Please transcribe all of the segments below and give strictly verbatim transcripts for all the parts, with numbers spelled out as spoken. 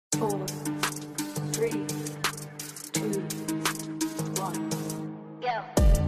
Four, three, two, one, go.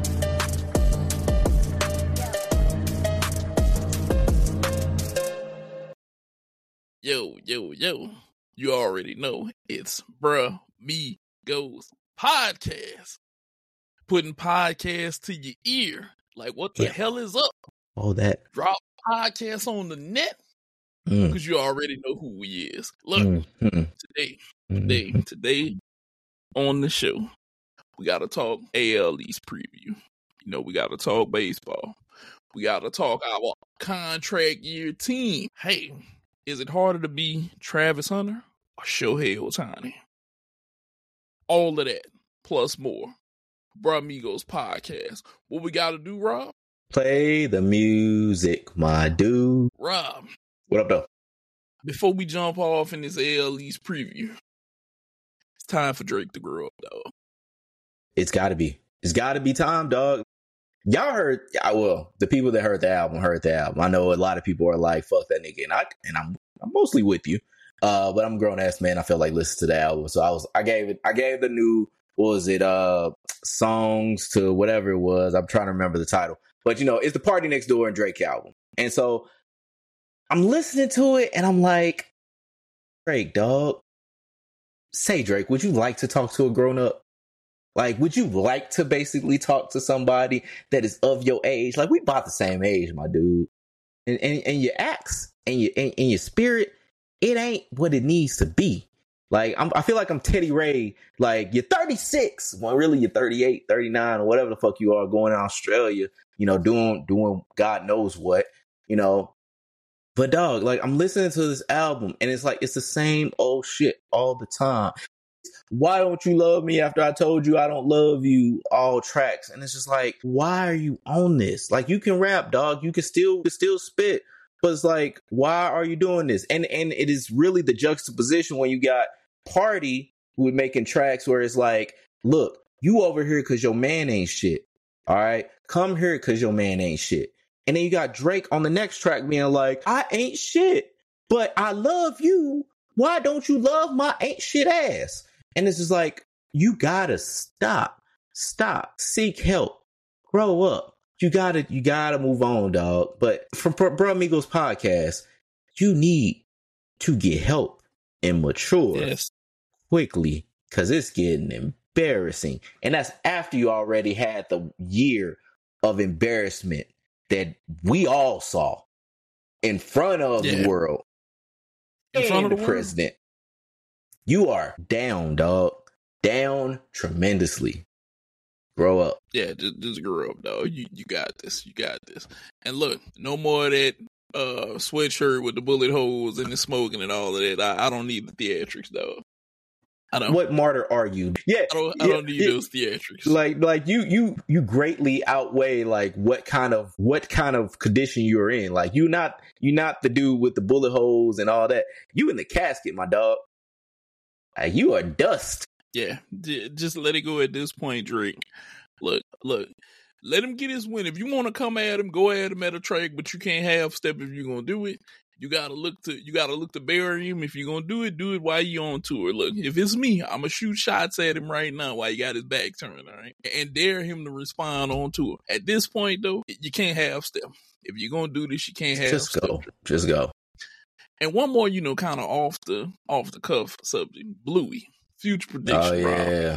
Yo, yo, yo. You already know it's Bruh Me Goes Podcast. Putting podcasts to your ear. Like, what the Yeah. hell is up? All that. Drop podcasts on the net. Mm. Because you already know who we is. Look, Mm-hmm. today, today, today on the show, we got to talk A L East preview. You know, we got to talk baseball. We got to talk our contract year team. Hey, is it harder to be Travis Hunter or Shohei Ohtani? All of that, plus more. Bruh Migos Podcast. What we got to do, Rob? Play the music, my dude. Rob, What up, though? before we jump off in this A L East preview, it's time for Drake to grow up, dog. It's got to be. It's got to be time, dog. Y'all heard, well, the people that heard the album heard the album. I know a lot of people are like, fuck that nigga. And, I, and I'm I'm mostly with you. Uh, but I'm a grown ass man. I felt like listening to the album. So I was, I gave it, I gave the new, what was it, uh, songs to whatever it was. I'm trying to remember the title. But, you know, it's the Party Next Door and Drake album. And so I'm listening to it and I'm like, Drake, dog. Say, Drake, would you like to talk to a grown up? Like, would you like to basically talk to somebody that is of your age? Like, we about the same age, my dude. And and, and your acts and your and, and your spirit, it ain't what it needs to be. Like, I'm, I feel like I'm Teddy Ray. Like, you're thirty-six, when really you're thirty-eight, thirty-nine, or whatever the fuck you are, going to Australia, you know, doing doing God knows what, you know. But dog, like, I'm listening to this album and it's like, it's the same old shit all the time. Why don't you love me after I told you I don't love you? All tracks. And it's just like, why are you on this? Like, you can rap, dog. You can still, you can still spit. But it's like, why are you doing this? And and it is really the juxtaposition when you got Party with making tracks where it's like, look, you over here because your man ain't shit. All right. Come here because your man ain't shit. And then you got Drake on the next track being like, I ain't shit, but I love you. Why don't you love my ain't shit ass? And it's just like, you gotta stop, stop, seek help, grow up. You gotta, you gotta move on, dog. But from Bruh Migos Podcast, you need to get help and mature Yes. quickly, because it's getting embarrassing. And that's after you already had the year of embarrassment that we all saw in front of Yeah. the world In and front of the the world. president. You are down, dog. Down tremendously. Grow up. Yeah, just, just grow up, dog. You you got this. You got this. And look, no more of that uh, sweatshirt with the bullet holes and the smoking and all of that. I, I don't need the theatrics, dog. I don't. What martyr are you? Yeah, I don't. I yeah, don't need yeah. those theatrics. Like, like you, you, you greatly outweigh like what kind of what kind of condition you're in. Like, you not you not the dude with the bullet holes and all that. You in the casket, my dog. Like, you are dust. Yeah, j- just let it go at this point, Drake. Look, look, let him get his win. If you want to come at him, go at him at a track, but you can't half step if you're gonna do it. You gotta look to you gotta look to bury him. If you're gonna do it, do it while you on tour. Look, if it's me, I'm gonna shoot shots at him right now while he got his back turned, all right, and dare him to respond on tour. At this point, though, you can't half step. If you're gonna do this, you can't half Just step. go. Just go. And one more, you know, kind of off the off the cuff subject, Bluey. Future prediction, Oh Rob. yeah.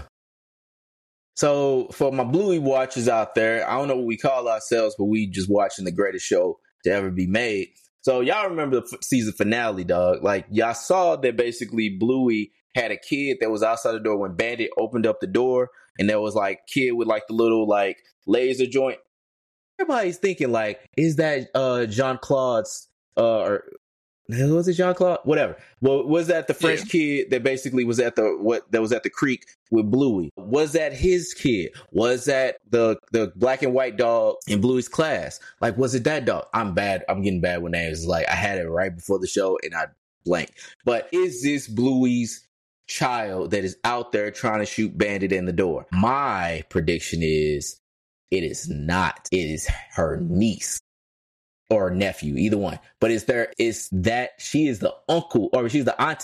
So for my Bluey watchers out there, I don't know what we call ourselves, but we just watching the greatest show to ever be made. So y'all remember the f- season finale, dog? Like, y'all saw that basically Bluey had a kid that was outside the door when Bandit opened up the door, and there was like kid with like the little like laser joint. Everybody's thinking like, is that uh Jean Claude's uh or was it Jean Claude? Whatever. Well, was that the French Yeah. kid that basically was at the what that was at the creek with Bluey? Was that his kid? Was that the the black and white dog in Bluey's class? Like, was it that dog? I'm bad. I'm getting bad with names. Like, I had it right before the show and I blanked. But is this Bluey's child that is out there trying to shoot Bandit in the door? My prediction is it is not. It is her niece. Or nephew, either one. But it's there is that she is the uncle or she's the auntie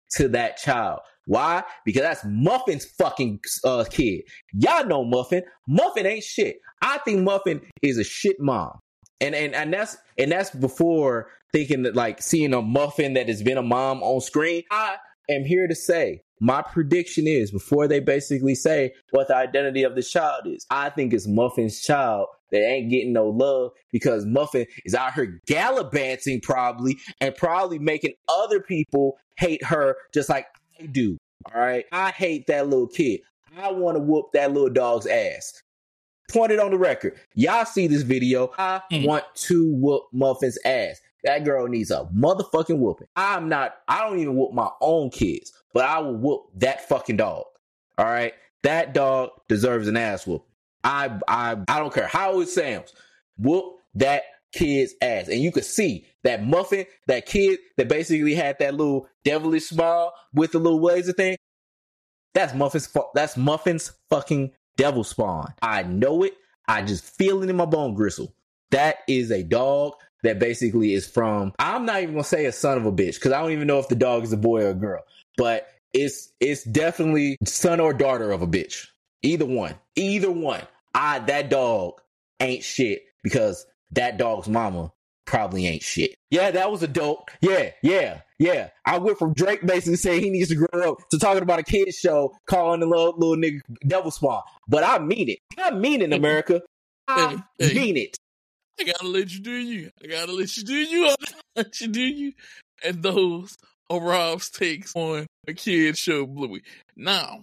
to that child. Why? Because that's Muffin's fucking uh, kid. Y'all know Muffin. Muffin ain't shit. I think Muffin is a shit mom. And and and that's and that's before thinking that, like, seeing a Muffin that has been a mom on screen. I am here to say, my prediction is, before they basically say what the identity of the child is, I think it's Muffin's child that ain't getting no love because Muffin is out here gallivanting probably and probably making other people hate her just like I do. All right. I hate that little kid. I want to whoop that little dog's ass. Point it on the record. Y'all see this video. I mm. want to whoop Muffin's ass. That girl needs a motherfucking whooping. I'm not, I don't even whoop my own kids, but I will whoop that fucking dog. All right. That dog deserves an ass whoop. I, I, I don't care how it sounds. Whoop that kid's ass. And you could see that Muffin, that kid that basically had that little devilish smile with the little laser thing. That's Muffin's, that's Muffin's fucking devil spawn. I know it. I just feel it in my bone gristle. That is a dog that basically is from, I'm not even gonna say a son of a bitch, because I don't even know if the dog is a boy or a girl, but it's it's definitely son or daughter of a bitch. Either one. Either one. I that dog ain't shit because that dog's mama probably ain't shit. Yeah, that was a dope. Yeah, yeah, yeah. I went from Drake basically saying he needs to grow up to talking about a kid's show calling the little, little nigga devil spawn. But I mean it. I mean it, America. I hey, hey. mean it. I gotta let you do you. I gotta let you do you. I gotta let you do you. And those are Rob's takes on a kid's show, Bluey. Now,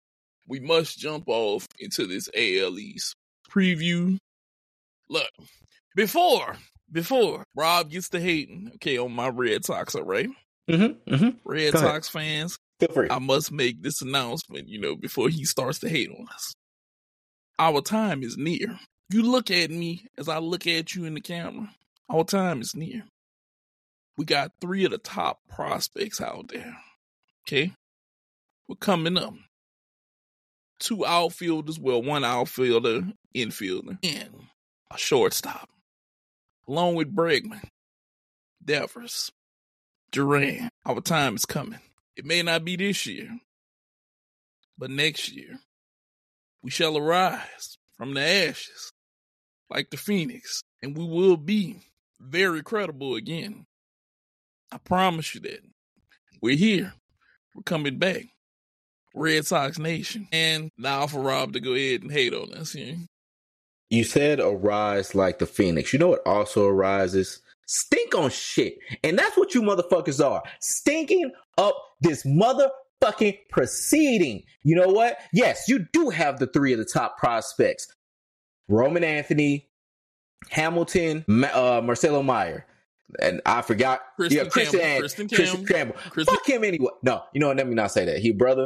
we must jump off into this A L East preview. Look, before, before Rob gets to hating, okay, on my Red Sox, all right? Mm-hmm, mm-hmm. Red Go Sox ahead. fans, Feel free. I must make this announcement, you know, before he starts to hate on us. Our time is near. You look at me as I look at you in the camera. Our time is near. We got three of the top prospects out there. Okay? We're coming up. Two outfielders, well, one outfielder, infielder, and a shortstop. Along with Bregman, Devers, Duran. Our time is coming. It may not be this year, but next year, we shall arise from the ashes like the Phoenix, and we will be very credible again. I promise you that. We're here. We're coming back. Red Sox Nation. And now for Rob to go ahead and hate on us here. You said arise like the Phoenix. You know what also arises? Stink on shit. And that's what you motherfuckers are. Stinking up this motherfucking proceeding. You know what? Yes, you do have the three of the top prospects. Roman Anthony, Hamilton, uh, Marcelo Meyer. And I forgot. Kristen yeah, Kristen Campbell. and, Kristen Kristen Campbell. Campbell. Kristen- Fuck him anyway. No, you know what? Let me not say that. He, brother,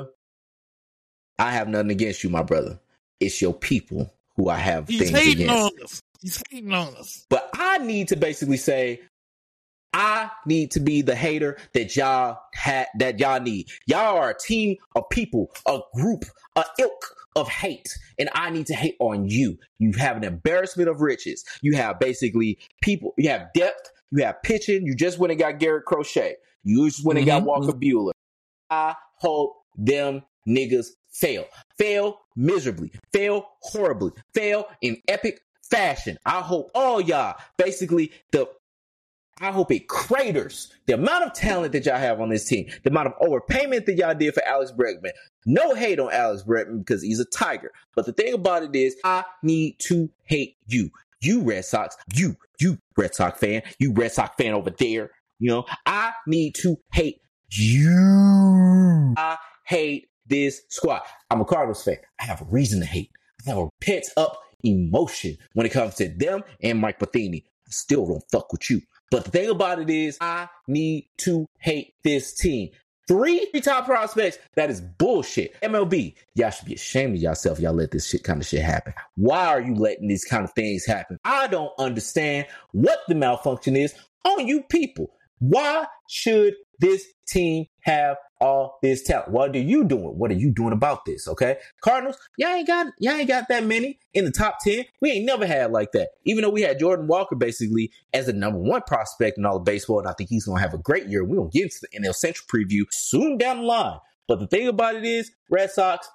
I have nothing against you, my brother. It's your people who I have He's things hating against. on us. He's hating on us. But I need to basically say, I need to be the hater that y'all had, that y'all need. Y'all are a team of people, a group, a ilk of hate, and I need to hate on you. You have an embarrassment of riches. You have basically people, you have depth, you have pitching. You just went and got Garrett Crochet. You just went and mm-hmm. got Walker Buehler. I hope them niggas fail. Fail miserably. Fail horribly. Fail in epic fashion. I hope all y'all, basically, the I hope it craters the amount of talent that y'all have on this team, the amount of overpayment that y'all did for Alex Bregman. No hate on Alex Bregman because he's a Tiger. But the thing about it is, I need to hate you. You Red Sox, you, you Red Sox fan, you Red Sox fan over there. You know, I need to hate you. I hate this squad. I'm a Cardinals fan. I have a reason to hate. I have a pent up emotion when it comes to them and Mike Matheny. I still don't fuck with you. But the thing about it is, I need to hate this team. Three top prospects, that is bullshit. M L B, y'all should be ashamed of yourself. Y'all let this shit kind of shit happen. Why are you letting these kind of things happen? I don't understand what the malfunction is on you people. Why should this team have all this talent. What are you doing? What are you doing about this? Okay. Cardinals, y'all ain't got, y'all ain't got that many in the top ten. We ain't never had like that. Even though we had Jordan Walker basically as the number one prospect in all of baseball. And I think he's going to have a great year. We're going to get into the N L Central preview soon down the line. But the thing about it is, Red Sox,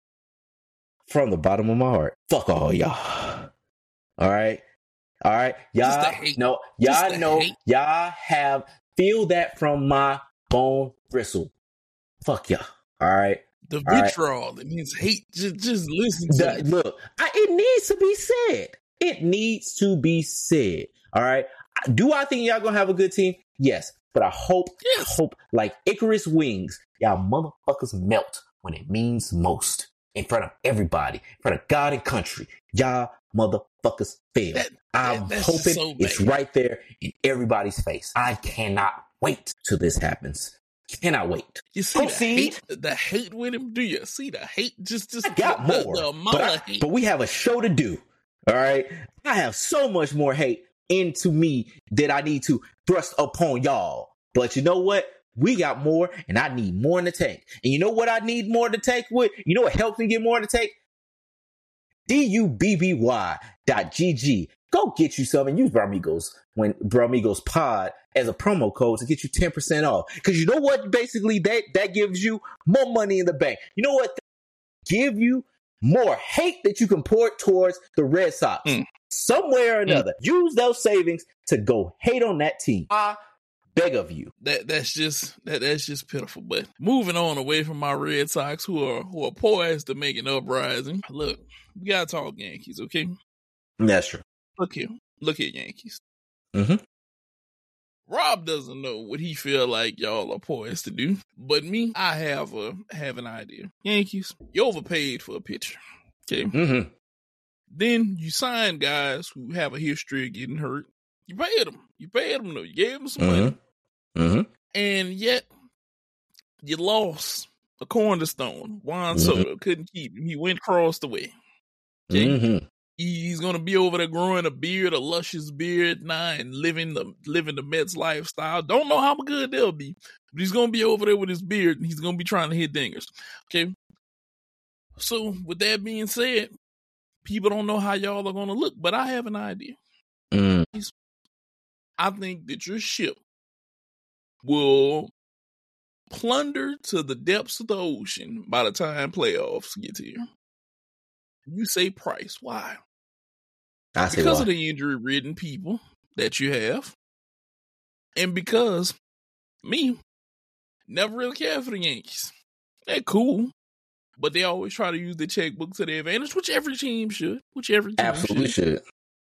from the bottom of my heart, fuck all y'all. All right. All right. Y'all know, y'all know, hate. Y'all have, feel that from my bone bristle. Fuck y'all. All right. The vitriol, right. It means hate. Just, just listen to the, it. Look, I, it needs to be said. It needs to be said. All right. Do I think y'all gonna have a good team? Yes. But I hope, yes. I hope like Icarus wings, y'all motherfuckers melt when it means most in front of everybody, in front of God and country. Y'all motherfuckers fail. That, I'm that, hoping so it's right there in everybody's face. I cannot wait till this happens. Cannot wait. You see Proceed. the hate, the hate with him? Do you see the hate? Just, just I got the, more, the amount but, of hate. But we have a show to do. All right. I have so much more hate into me that I need to thrust upon y'all. But you know what? We got more, and I need more in the tank. And you know what I need more to take with? You know what helps me get more to take? D U B B Y dot G G. Go get you some and use Bramigos when Bramigos Pod as a promo code to get you ten percent off. Because you know what? Basically, that, that gives you more money in the bank. You know what? Give you more hate that you can pour towards the Red Sox. Mm. Some way or another. Mm. Use those savings to go hate on that team. I beg of you. That that's just that that's just pitiful. But moving on away from my Red Sox, who are who are poised to make an uprising. Look, we gotta talk Yankees, okay? That's true. Look here, look here, Yankees. Mm-hmm. Rob doesn't know what he feel like y'all are poised to do, but me, I have a have an idea. Yankees, you overpaid for a pitcher, okay? Mm-hmm. Then you sign guys who have a history of getting hurt. You paid them. You paid them though. You gave them some mm-hmm. money. Mm-hmm. And yet, you lost a cornerstone. Juan mm-hmm. Soto couldn't keep him. He went across the way. Okay? Mm-hmm. He's going to be over there growing a beard, a luscious beard now, and living the living the Mets lifestyle. Don't know how good they'll be, but he's going to be over there with his beard, and he's going to be trying to hit dingers. Okay? So, with that being said, people don't know how y'all are going to look, but I have an idea. Mm. I think that your ship will plunder to the depths of the ocean by the time playoffs get here. You say Price. Why? I say because why. of the injury-ridden people that you have. And because me, never really cared for the Yankees. They're cool. But they always try to use the checkbook to their advantage, which every team should. Which every team Absolutely should. should.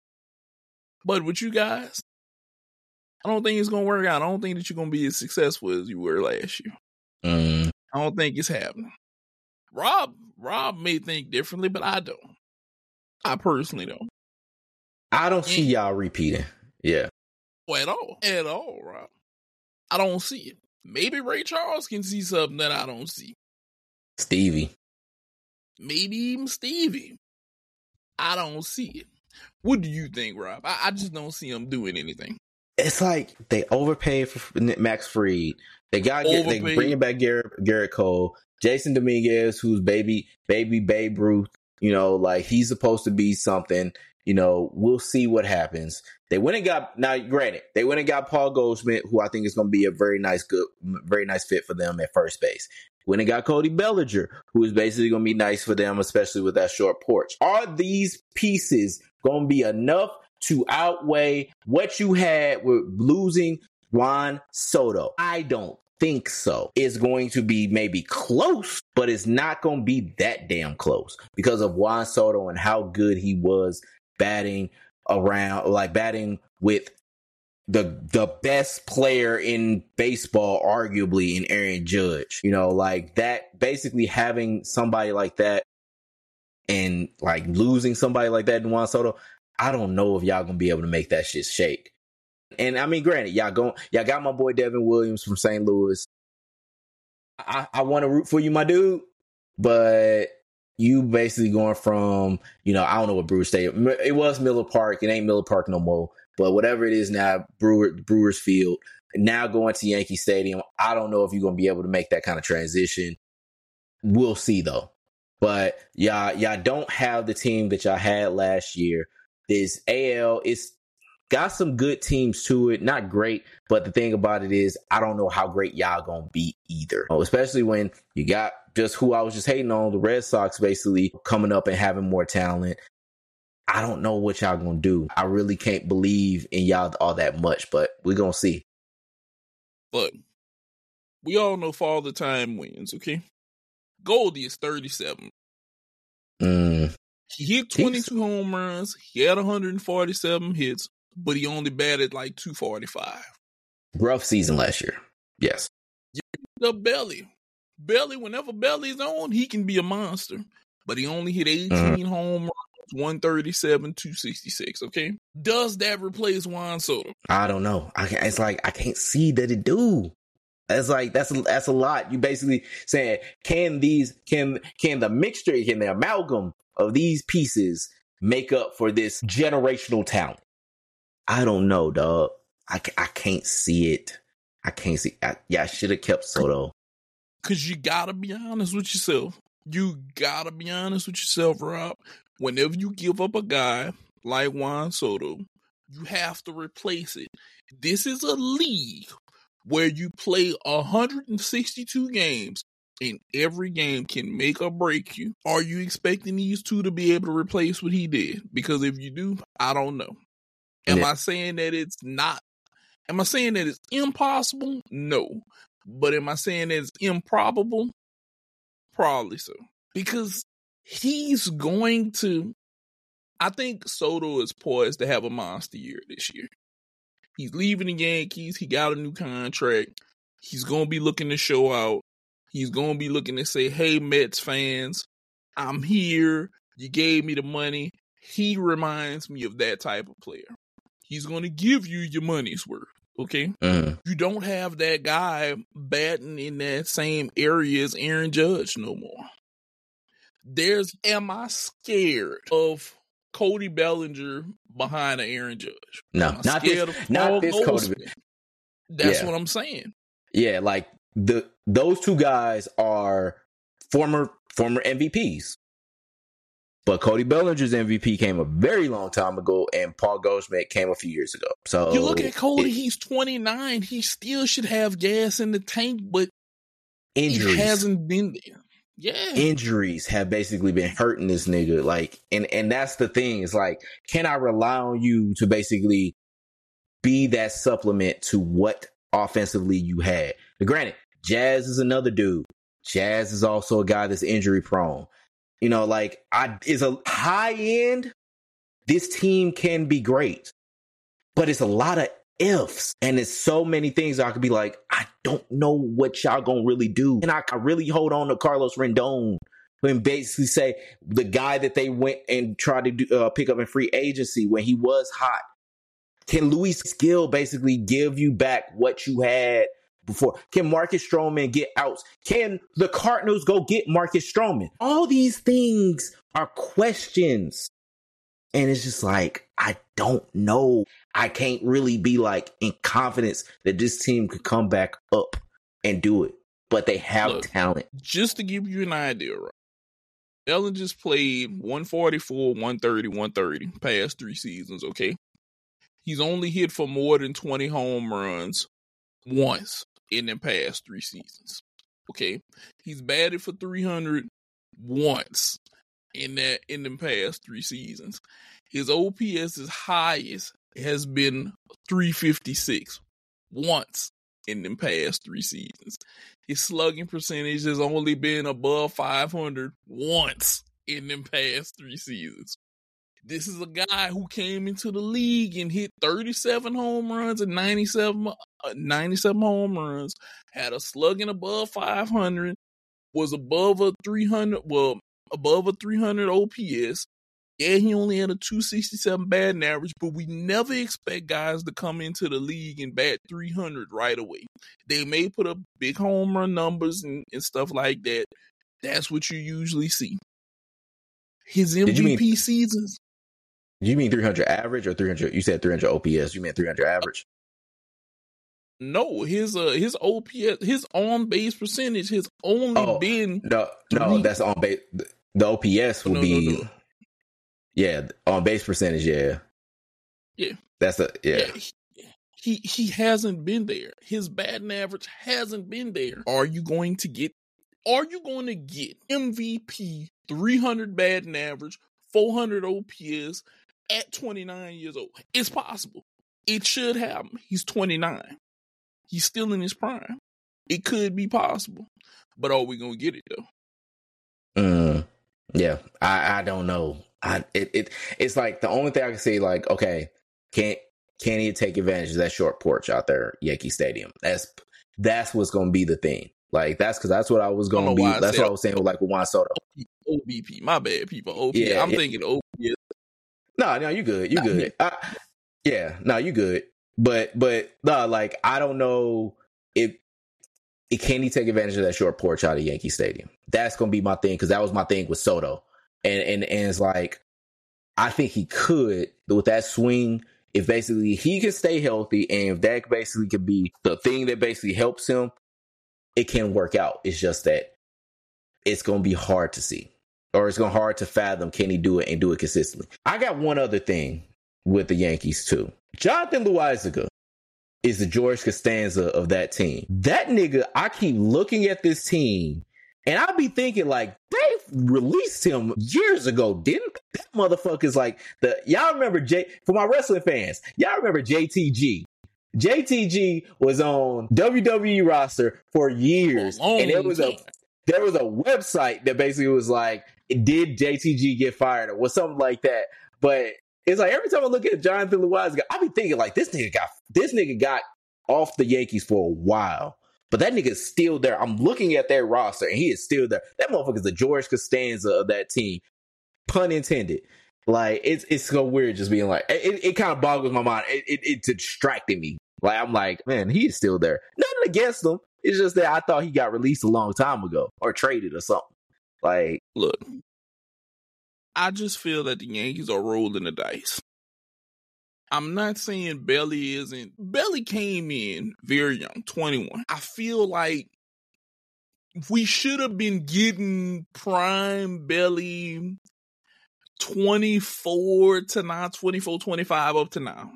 But with you guys, I don't think it's going to work out. I don't think that you're going to be as successful as you were last year. Mm. I don't think it's happening. Rob, Rob may think differently, but I don't. I personally don't. I don't see y'all repeating. Yeah. Well, at all. At all, Rob. I don't see it. Maybe Ray Charles can see something that I don't see. Stevie. Maybe even Stevie. I don't see it. What do you think, Rob? I, I just don't see him doing anything. It's like they overpaid for Max Fried. They got they bringing back Garrett, Garrett Cole, Jason Dominguez, who's baby baby Babe Ruth. You know, like he's supposed to be something. You know, we'll see what happens. They went and got now. Granted, they went and got Paul Goldschmidt, who I think is going to be a very nice, good, very nice fit for them at first base. Went and got Cody Bellinger, who is basically going to be nice for them, especially with that short porch. Are these pieces going to be enough to outweigh what you had with losing Juan Soto? I don't think so. It's going to be maybe close, but it's not going to be that damn close because of Juan Soto and how good he was batting around, like batting with the the best player in baseball, arguably, in Aaron Judge. You know, like that, basically having somebody like that and like losing somebody like that in Juan Soto, I don't know if y'all gonna be able to make that shit shake. And I mean, granted, y'all go, y'all got my boy Devin Williams from Saint Louis. I, I want to root for you, my dude, but you basically going from, you know, I don't know what Brewer Stadium. It was Miller Park. It ain't Miller Park no more. But whatever it is now, Brewer Brewers Field. Now going to Yankee Stadium, I don't know if you're going to be able to make that kind of transition. We'll see, though. But y'all, y'all don't have the team that y'all had last year. This A L is got some good teams to it. Not great, but the thing about it is, I don't know how great y'all gonna be either. Especially when you got just who I was just hating on, the Red Sox basically coming up and having more talent. I don't know what y'all gonna do. I really can't believe in y'all all that much, but we're gonna see. But we all know Father Time wins, okay? Goldie is thirty-seven. Mm. He hit twenty-two home runs. He had one hundred forty-seven hits, but he only batted like two forty-five. Rough season last year. Yes. The Belly. Belly, whenever Belly's on, he can be a monster. But he only hit eighteen mm. home runs, one thirty-seven, two sixty-six, okay? Does that replace Juan Soto? I don't know. I can't, it's like, I can't see that it do. That's like, that's, that's a lot. You basically saying, can these, can, can the mixture, can the amalgam of these pieces make up for this generational talent? I don't know, dog. I, I can't see it. I can't see. I, yeah, I should have kept Soto. Because you got to be honest with yourself. You got to be honest with yourself, Rob. Whenever you give up a guy like Juan Soto, you have to replace it. This is a league where you play one hundred sixty-two games and every game can make or break you. Are you expecting these two to be able to replace what he did? Because if you do, I don't know. Am yeah. I saying that it's not? Am I saying that it's impossible? No. But am I saying that it's improbable? Probably so. Because he's going to, I think Soto is poised to have a monster year this year. He's leaving the Yankees. He got a new contract. He's going to be looking to show out. He's going to be looking to say, hey, Mets fans, I'm here. You gave me the money. He reminds me of that type of player. He's going to give you your money's worth. Okay? Uh-huh. You don't have that guy batting in that same area as Aaron Judge no more. There's, am I scared of Cody Bellinger behind an Aaron Judge? No, not this, not this Cody. That's yeah. what I'm saying. Yeah, like the those two guys are former former M V Ps. But Cody Bellinger's M V P came a very long time ago, and Paul Goldschmidt came a few years ago. So you look at Cody; it, he's twenty-nine. He still should have gas in the tank, but injuries he hasn't been there. Yeah, injuries have basically been hurting this nigga. Like, and and that's the thing. It's like, can I rely on you to basically be that supplement to what offensively you had? But granted, Jazz is another dude. Jazz is also a guy that's injury prone. You know, like, I is a high end. This team can be great, but it's a lot of ifs, and it's so many things I could be like, I don't know what y'all gonna really do. And I can really hold on to Carlos Rendon and basically say the guy that they went and tried to do, uh, pick up in free agency when he was hot. Can Luis Gil basically give you back what you had before? Can Marcus Stroman get outs? Can the Cardinals go get Marcus Stroman? All these things are questions. And it's just like, I don't know. I can't really be like in confidence that this team could come back up and do it. But they have Look, talent. Just to give you an idea, right? Ellen just played one forty-four, one thirty, one thirty past three seasons, okay? He's only hit for more than twenty home runs once in the past three seasons. Okay, he's batted for three hundred once in that in the past three seasons. His O P S's highest has been three fifty-six once in the past three seasons. His slugging percentage has only been above five hundred once in the past three seasons. This is a guy who came into the league and hit thirty-seven home runs and ninety-seven, uh, ninety-seven home runs, had a slugging above five hundred, was above a three hundred, well, above a three hundred O P S. Yeah, he only had a two sixty-seven batting average, but we never expect guys to come into the league and bat three hundred right away. They may put up big home run numbers and, and stuff like that. That's what you usually see. His M V P mean- seasons. You mean three hundred average or three hundred? You said three hundred O P S. You meant three hundred average? No, his uh his O P S, his on base percentage has only Oh, been no, no, three- that's on base. The O P S would no, be, no, no. yeah, on base percentage. Yeah, Yeah. that's a yeah. Yeah, he, he he hasn't been there. His batting average hasn't been there. Are you going to get? Are you going to get M V P, three hundred batting average, four hundred O P S at twenty-nine years old? It's possible. It should happen. He's twenty-nine. He's still in his prime. It could be possible, but are we gonna get it though? Mm, yeah, I I don't know. I it, it it's like the only thing I can say, like, okay, can can he take advantage of that short porch out there, Yankee Stadium? That's that's what's gonna be the thing. Like that's because that's what I was gonna be. I That's what I was saying with like with Juan Soto. O B P, my bad, people. O B P. Yeah, I'm yeah. thinking O B P. No, no, you good. You good. I, yeah, no, you good. But but no, like I don't know if it can he take advantage of that short porch out of Yankee Stadium. That's gonna be my thing because that was my thing with Soto, and and and it's like I think he could with that swing. If basically he can stay healthy, and if that basically could be the thing that basically helps him, it can work out. It's just that it's gonna be hard to see, or it's gonna be hard to fathom. Can he do it and do it consistently? I got one other thing with the Yankees too. Jonathan Loaisiga is the George Costanza of that team. That nigga, I keep looking at this team and I be thinking like they released him years ago, didn't that motherfucker's like the y'all remember J for my wrestling fans, y'all remember J T G. J T G was on W W E roster for years, oh, and there was a there was a website that basically was like, did J T G get fired or was something like that? But it's like every time I look at Jonathan Loaisiga, I be thinking like this nigga got this nigga got off the Yankees for a while, but that nigga is still there. I'm looking at their roster and he is still there. That motherfucker is the George Costanza of that team, pun intended. Like it's it's so weird just being like it. It kind of boggles my mind. It, it it distracted me. Like I'm like, man, he is still there. Nothing against him. It's just that I thought he got released a long time ago or traded or something. Like, look. I just feel that the Yankees are rolling the dice. I'm not saying Belly isn't. Belly came in very young, twenty-one. I feel like we should have been getting prime Belly twenty-four to now, twenty-four, twenty-five up to now.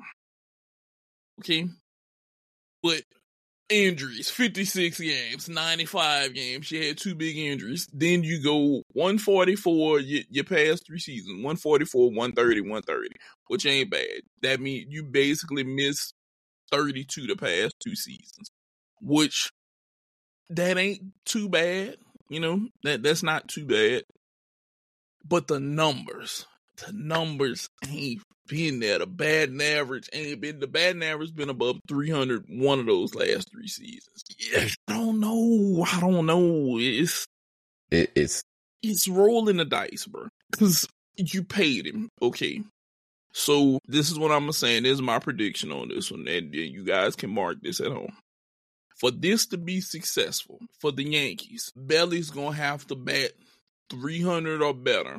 Okay? But injuries, fifty-six games, ninety-five games. She had two big injuries. Then you go one forty-four, you, you pass three seasons, one forty-four, one thirty, one thirty, which ain't bad. That means you basically missed thirty-two the past two seasons, which that ain't too bad. You know, that that's not too bad. But the numbers, the numbers ain't been there. The batting average ain't been, the batting average been above three hundred one of those last three seasons. Yeah, I don't know. I don't know. It's, it, it's, it's rolling the dice, bro. Because you paid him. Okay. So this is what I'm saying. This is my prediction on this one. And you guys can mark this at home. For this to be successful for the Yankees, Belly's going to have to bat three hundred or better.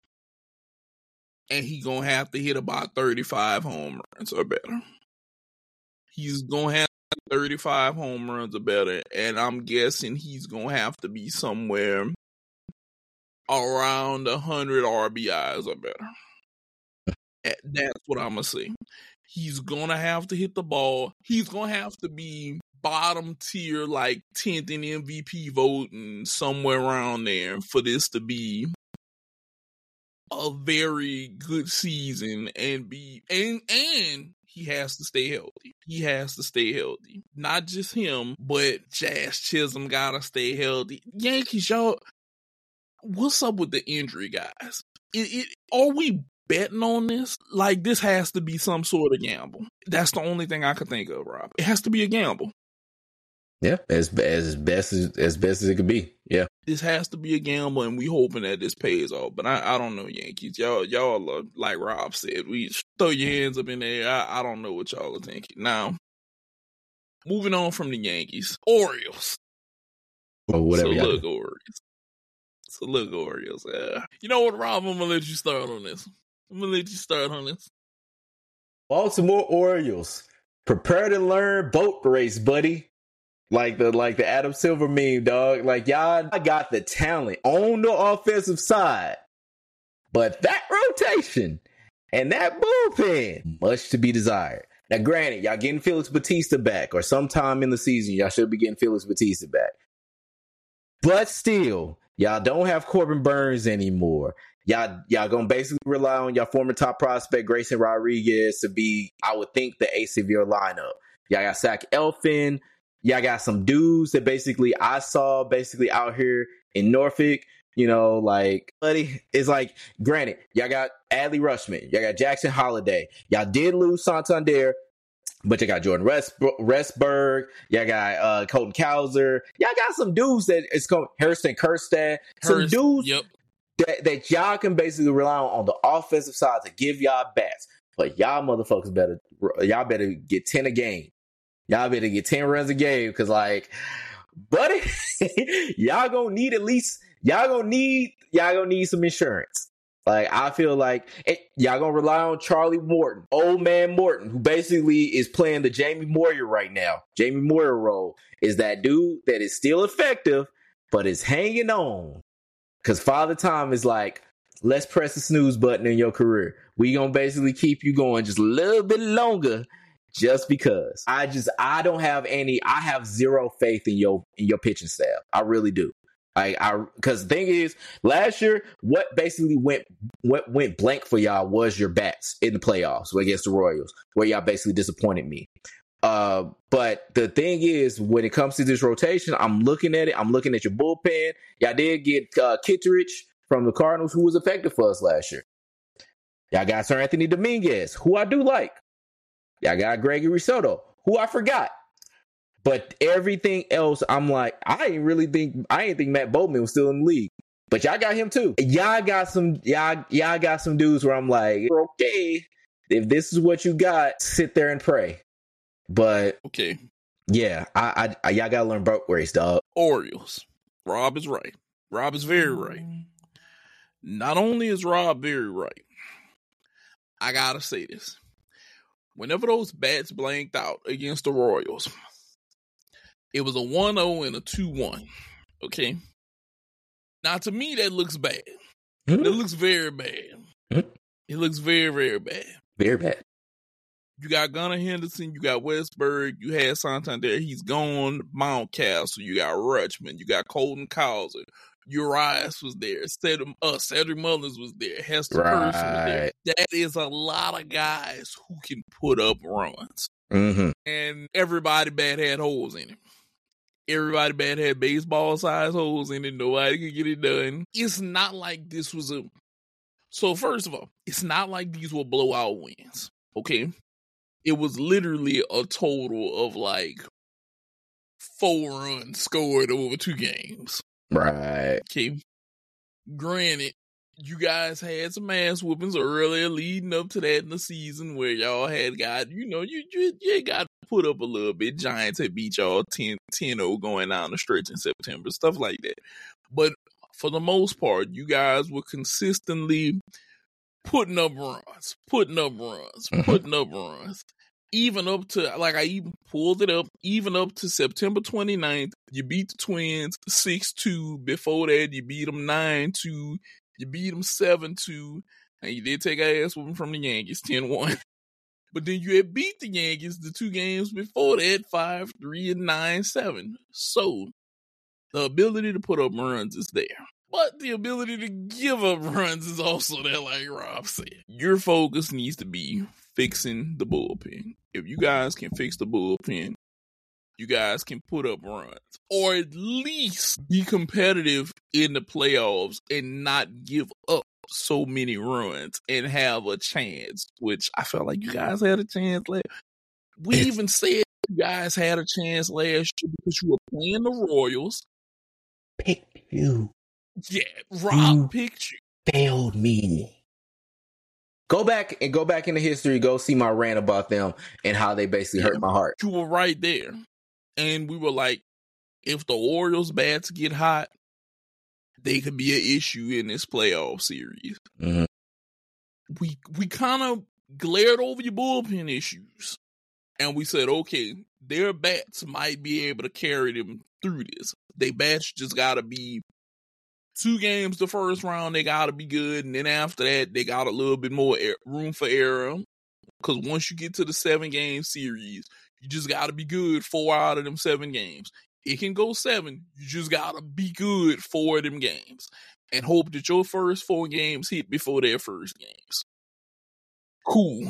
And he going to have to hit about thirty-five home runs or better. He's going to have thirty-five home runs or better. And I'm guessing he's going to have to be somewhere around one hundred R B Is or better. That's what I'm going to say. He's going to have to hit the ball. He's going to have to be bottom tier, like tenth in M V P voting, somewhere around there for this to be a very good season and be and and he has to stay healthy. He has to stay healthy. Not just him, but Jazz Chisholm gotta stay healthy. Yankees, y'all, what's up with the injury, guys? It, it, are we betting on this? Like, this has to be some sort of gamble. That's the only thing I can think of, Rob. It has to be a gamble. Yeah, as as best as as best as it could be. Yeah, this has to be a gamble, and we hoping that this pays off. But I, I don't know, Yankees. Y'all, y'all are, like Rob said, we throw your hands up in the air. I, I don't know what y'all are thinking. Now, moving on from the Yankees, Orioles. Or whatever. So look, Orioles. So look, Orioles. Uh, you know what, Rob? I'm gonna let you start on this. I'm gonna let you start on this. Baltimore Orioles. prepare to learn boat race, buddy. Like the like the Adam Silver meme, dog. Like y'all I got the talent on the offensive side. But that rotation and that bullpen, much to be desired. Now, granted, y'all getting Felix Bautista back, or sometime in the season, y'all should be getting Felix Bautista back. But still, y'all don't have Corbin Burns anymore. Y'all, y'all gonna basically rely on y'all former top prospect Grayson Rodriguez to be, I would think, the ace of your lineup. Y'all got Zach Eflin. Y'all got some dudes that basically I saw basically out here in Norfolk. You know, like, buddy, it's like, granted, y'all got Adley Rutschman. Y'all got Jackson Holiday. Y'all did lose Santander, but you got Jordan Restberg. Y'all got uh, Colton Cowser. Y'all got some dudes that it's called Harrison Kerstad. Some Hurst, dudes yep. that, that y'all can basically rely on on the offensive side to give y'all bats. But y'all motherfuckers better, y'all better get ten a game. Y'all better get ten runs a game because, like, buddy, y'all gonna need at least, y'all gonna need, y'all gonna need some insurance. Like, I feel like it, y'all gonna rely on Charlie Morton, old man Morton, who basically is playing the Jamie Moyer right now. Jamie Moyer role is that dude that is still effective, but is hanging on. Because Father Time is like, let's press the snooze button in your career. We gonna basically keep you going just a little bit longer. Just because I just I don't have any I have zero faith in your in your pitching staff. I really do. I I because the thing is, last year what basically went what went blank for y'all was your bats in the playoffs against the Royals, where y'all basically disappointed me. Uh, but the thing is, when it comes to this rotation, I'm looking at it. I'm looking at your bullpen. Y'all did get uh, Kitteridge from the Cardinals, who was effective for us last year. Y'all got Sir Anthony Dominguez, who I do like. Y'all got Gregory Soto, who I forgot. But everything else, I'm like, I ain't really think, I ain't think Matt Bowman was still in the league. But y'all got him too. Y'all got some, y'all, y'all got some dudes where I'm like, okay, if this is what you got, sit there and pray. But okay, yeah, I, I, I y'all gotta learn boat race, dog. Orioles. Rob is right. Rob is very right. Not only is Rob very right, I gotta say this. Whenever those bats blanked out against the Royals, it was a one oh and a two one. Okay? Now, to me, that looks bad. Mm-hmm. That looks very bad. Mm-hmm. It looks very, very bad. Very bad. You got Gunnar Henderson, you got Westberg, you had Santander, he's gone. Mountcastle, you got Rutschman, you got Colton Cowser, Urias was there, Cedric, uh, Cedric Mullins was there, Hester right. Person was there. That is a lot of guys who can put up runs. Mm-hmm. And everybody bad had holes in him. Everybody bad had baseball-sized holes in it. Nobody could get it done. It's not like this was a... So first of all, it's not like these were blowout wins, okay? It was literally a total of like four runs scored over two games. Right. Okay. Granted, you guys had some ass whoopings earlier leading up to that in the season where y'all had got, you know, you you, you got to put up a little bit. Giants had beat y'all ten oh going down the stretch in September, stuff like that. But for the most part, you guys were consistently putting up runs, putting up runs, mm-hmm. putting up runs. Even up to, like I even pulled it up, even up to September twenty-ninth, you beat the Twins six two. Before that, you beat them nine two. You beat them seven two. And you did take an ass whooping from the Yankees ten one. But then you had beat the Yankees the two games before that, five three and nine seven. So, the ability to put up runs is there. But the ability to give up runs is also there, like Rob said. Your focus needs to be fixing the bullpen. If you guys can fix the bullpen, you guys can put up runs. Or at least be competitive in the playoffs and not give up so many runs and have a chance, which I felt like you guys had a chance last. We even said you guys had a chance last year because you were playing the Royals. Picked you. Yeah, Rob you picked you. Failed me. Go back and go back into history. Go see my rant about them and how they basically yeah, hurt my heart. You were right there. And we were like, if the Orioles bats get hot, they could be an issue in this playoff series. Mm-hmm. We we kind of glared over your bullpen issues. And we said, okay, their bats might be able to carry them through this. They bats just got to be two games the first round. They got to be good. And then after that, they got a little bit more air, room for error. Because once you get to the seven game series, you just got to be good four out of them seven games. It can go seven. You just got to be good four of them games. And hope that your first four games hit before their first games. Cool.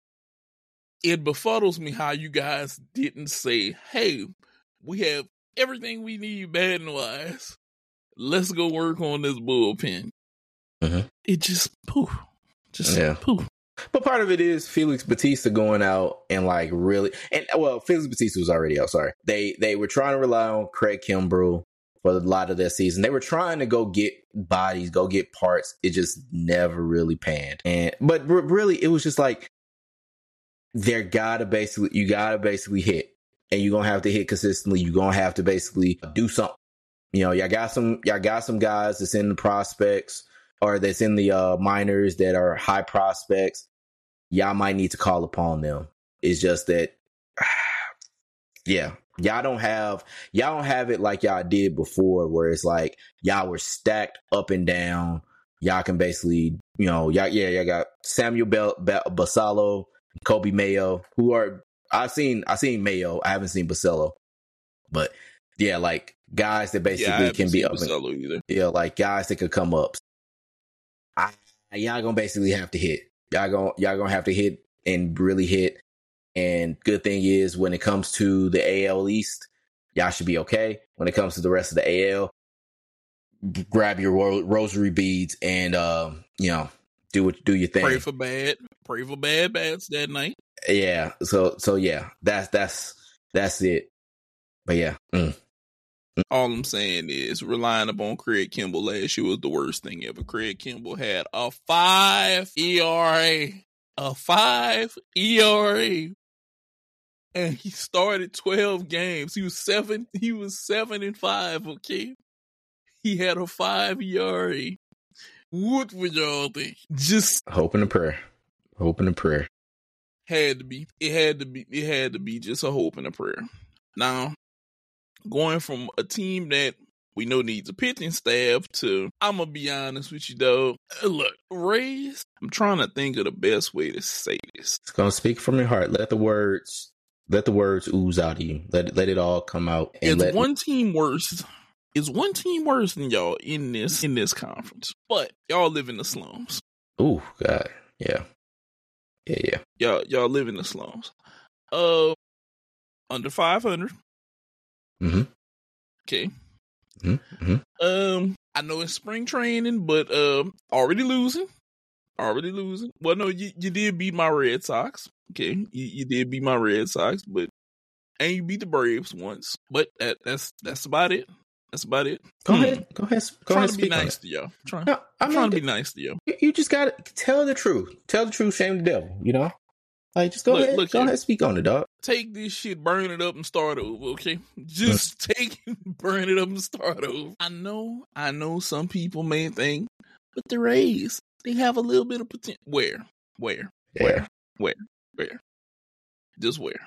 It befuddles me how you guys didn't say, hey, we have everything we need batting wise. Let's go work on this bullpen. Mm-hmm. It just poof. Just yeah. poof. But part of it is Felix Bautista going out and like really, and well, Felix Bautista was already out. Sorry, they they were trying to rely on Craig Kimbrell for a lot of their season. They were trying to go get bodies, go get parts. It just never really panned. And but r- really, it was just like there gotta basically you gotta basically hit, and you're gonna have to hit consistently. You're gonna have to basically do something. You know, y'all got some y'all got some guys that's in the prospects or that's in the uh, minors that are high prospects. Y'all might need to call upon them. It's just that, yeah, y'all don't have y'all don't have it like y'all did before, where it's like y'all were stacked up and down. Y'all can basically, you know, y'all yeah, y'all got Samuel Bel- Bel- Basallo, Kobe Mayo, who are I've seen I've seen Mayo, I haven't seen Basallo, but yeah, like guys that basically yeah, can be up. And, either. Yeah, like guys that could come up. I, y'all gonna basically have to hit. Y'all gonna y'all gonna have to hit and really hit. And good thing is when it comes to the A L East, y'all should be okay. When it comes to the rest of the A L, grab your ro- rosary beads and um, you know, do what do your thing. Pray for bad, pray for bad bats that night. Yeah. So so yeah, that's that's that's it. But yeah. Mm. All I'm saying is relying upon Craig Kimbrell last year was the worst thing ever. Craig Kimbrell had a five E R A. A five E R A. And he started twelve games. He was seven, he was seven and five, okay? He had a five E R A. What would y'all think? Just hoping and prayer. Hoping and prayer. Had to be. It had to be it had to be just a hope and a prayer. Now, going from a team that we know needs a pitching staff to, I'm going to be honest with you, though. Look, Rays, I'm trying to think of the best way to say this. It's going to speak from your heart. Let the words, let the words ooze out of you. Let, let it all come out. And is let one team worse? Is one team worse than y'all in this, in this conference? But y'all live in the slums. Ooh, God. Yeah. Yeah, yeah. Y'all, y'all live in the slums. Uh, under five hundred. Mm-hmm. Okay. Mm-hmm. Um, I know it's spring training, but um, already losing, already losing. Well, no, you, you did beat my Red Sox. Okay, you, you did beat my Red Sox, but and you beat the Braves once. But that that's that's about it. That's about it. Go hmm. ahead. Go ahead. Go trying ahead. to be nice to y'all. Trying, no, I I'm mean, trying to be nice to y'all. You just gotta tell the truth. Tell the truth. Shame the devil. You know. Like, just go look, ahead. Look go here. ahead. Speak on it, dog. Take this shit, burn it up, and start over. Okay, just take it, burn it up, and start over. I know, I know. Some people may think, but the Rays, they have a little bit of potential. Where, where, Yeah. where, where, where? Just where?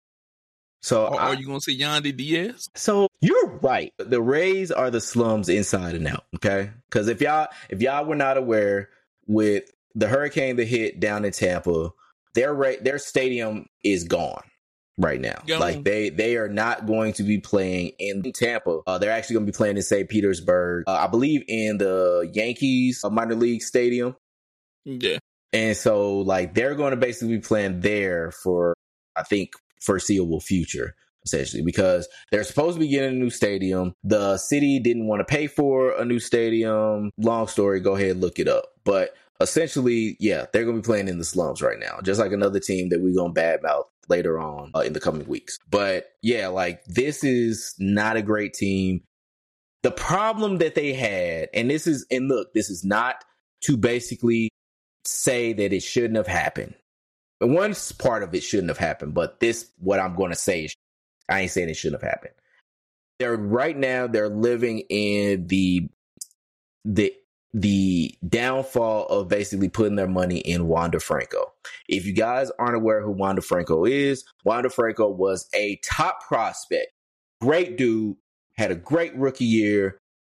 So, or, I, are you gonna say Yandy Diaz? So you're right. The Rays are the slums inside and out. Okay, because if y'all if y'all were not aware, with the hurricane that hit down in Tampa, their ra- their stadium is gone right now. Gone. Like they they are not going to be playing in Tampa. Uh, they're actually going to be playing in Saint Petersburg, uh, I believe, in the Yankees minor league stadium. Yeah. And so, like, they're going to basically be playing there for, I think, foreseeable future, essentially, because they're supposed to be getting a new stadium. The city didn't want to pay for a new stadium. Long story, go ahead, look it up. But essentially, yeah, they're going to be playing in the slums right now, just like another team that we're going to badmouth later on uh, in the coming weeks. But yeah, like, this is not a great team. The problem that they had, and this is, and look, this is not to basically say that it shouldn't have happened. And one part of it shouldn't have happened, but this, what I'm going to say is, I ain't saying it shouldn't have happened. They're right now, they're living in the, the, the downfall of basically putting their money in Wander Franco. If you guys aren't aware who Wander Franco is, Wander Franco was a top prospect. Great dude, had a great rookie year.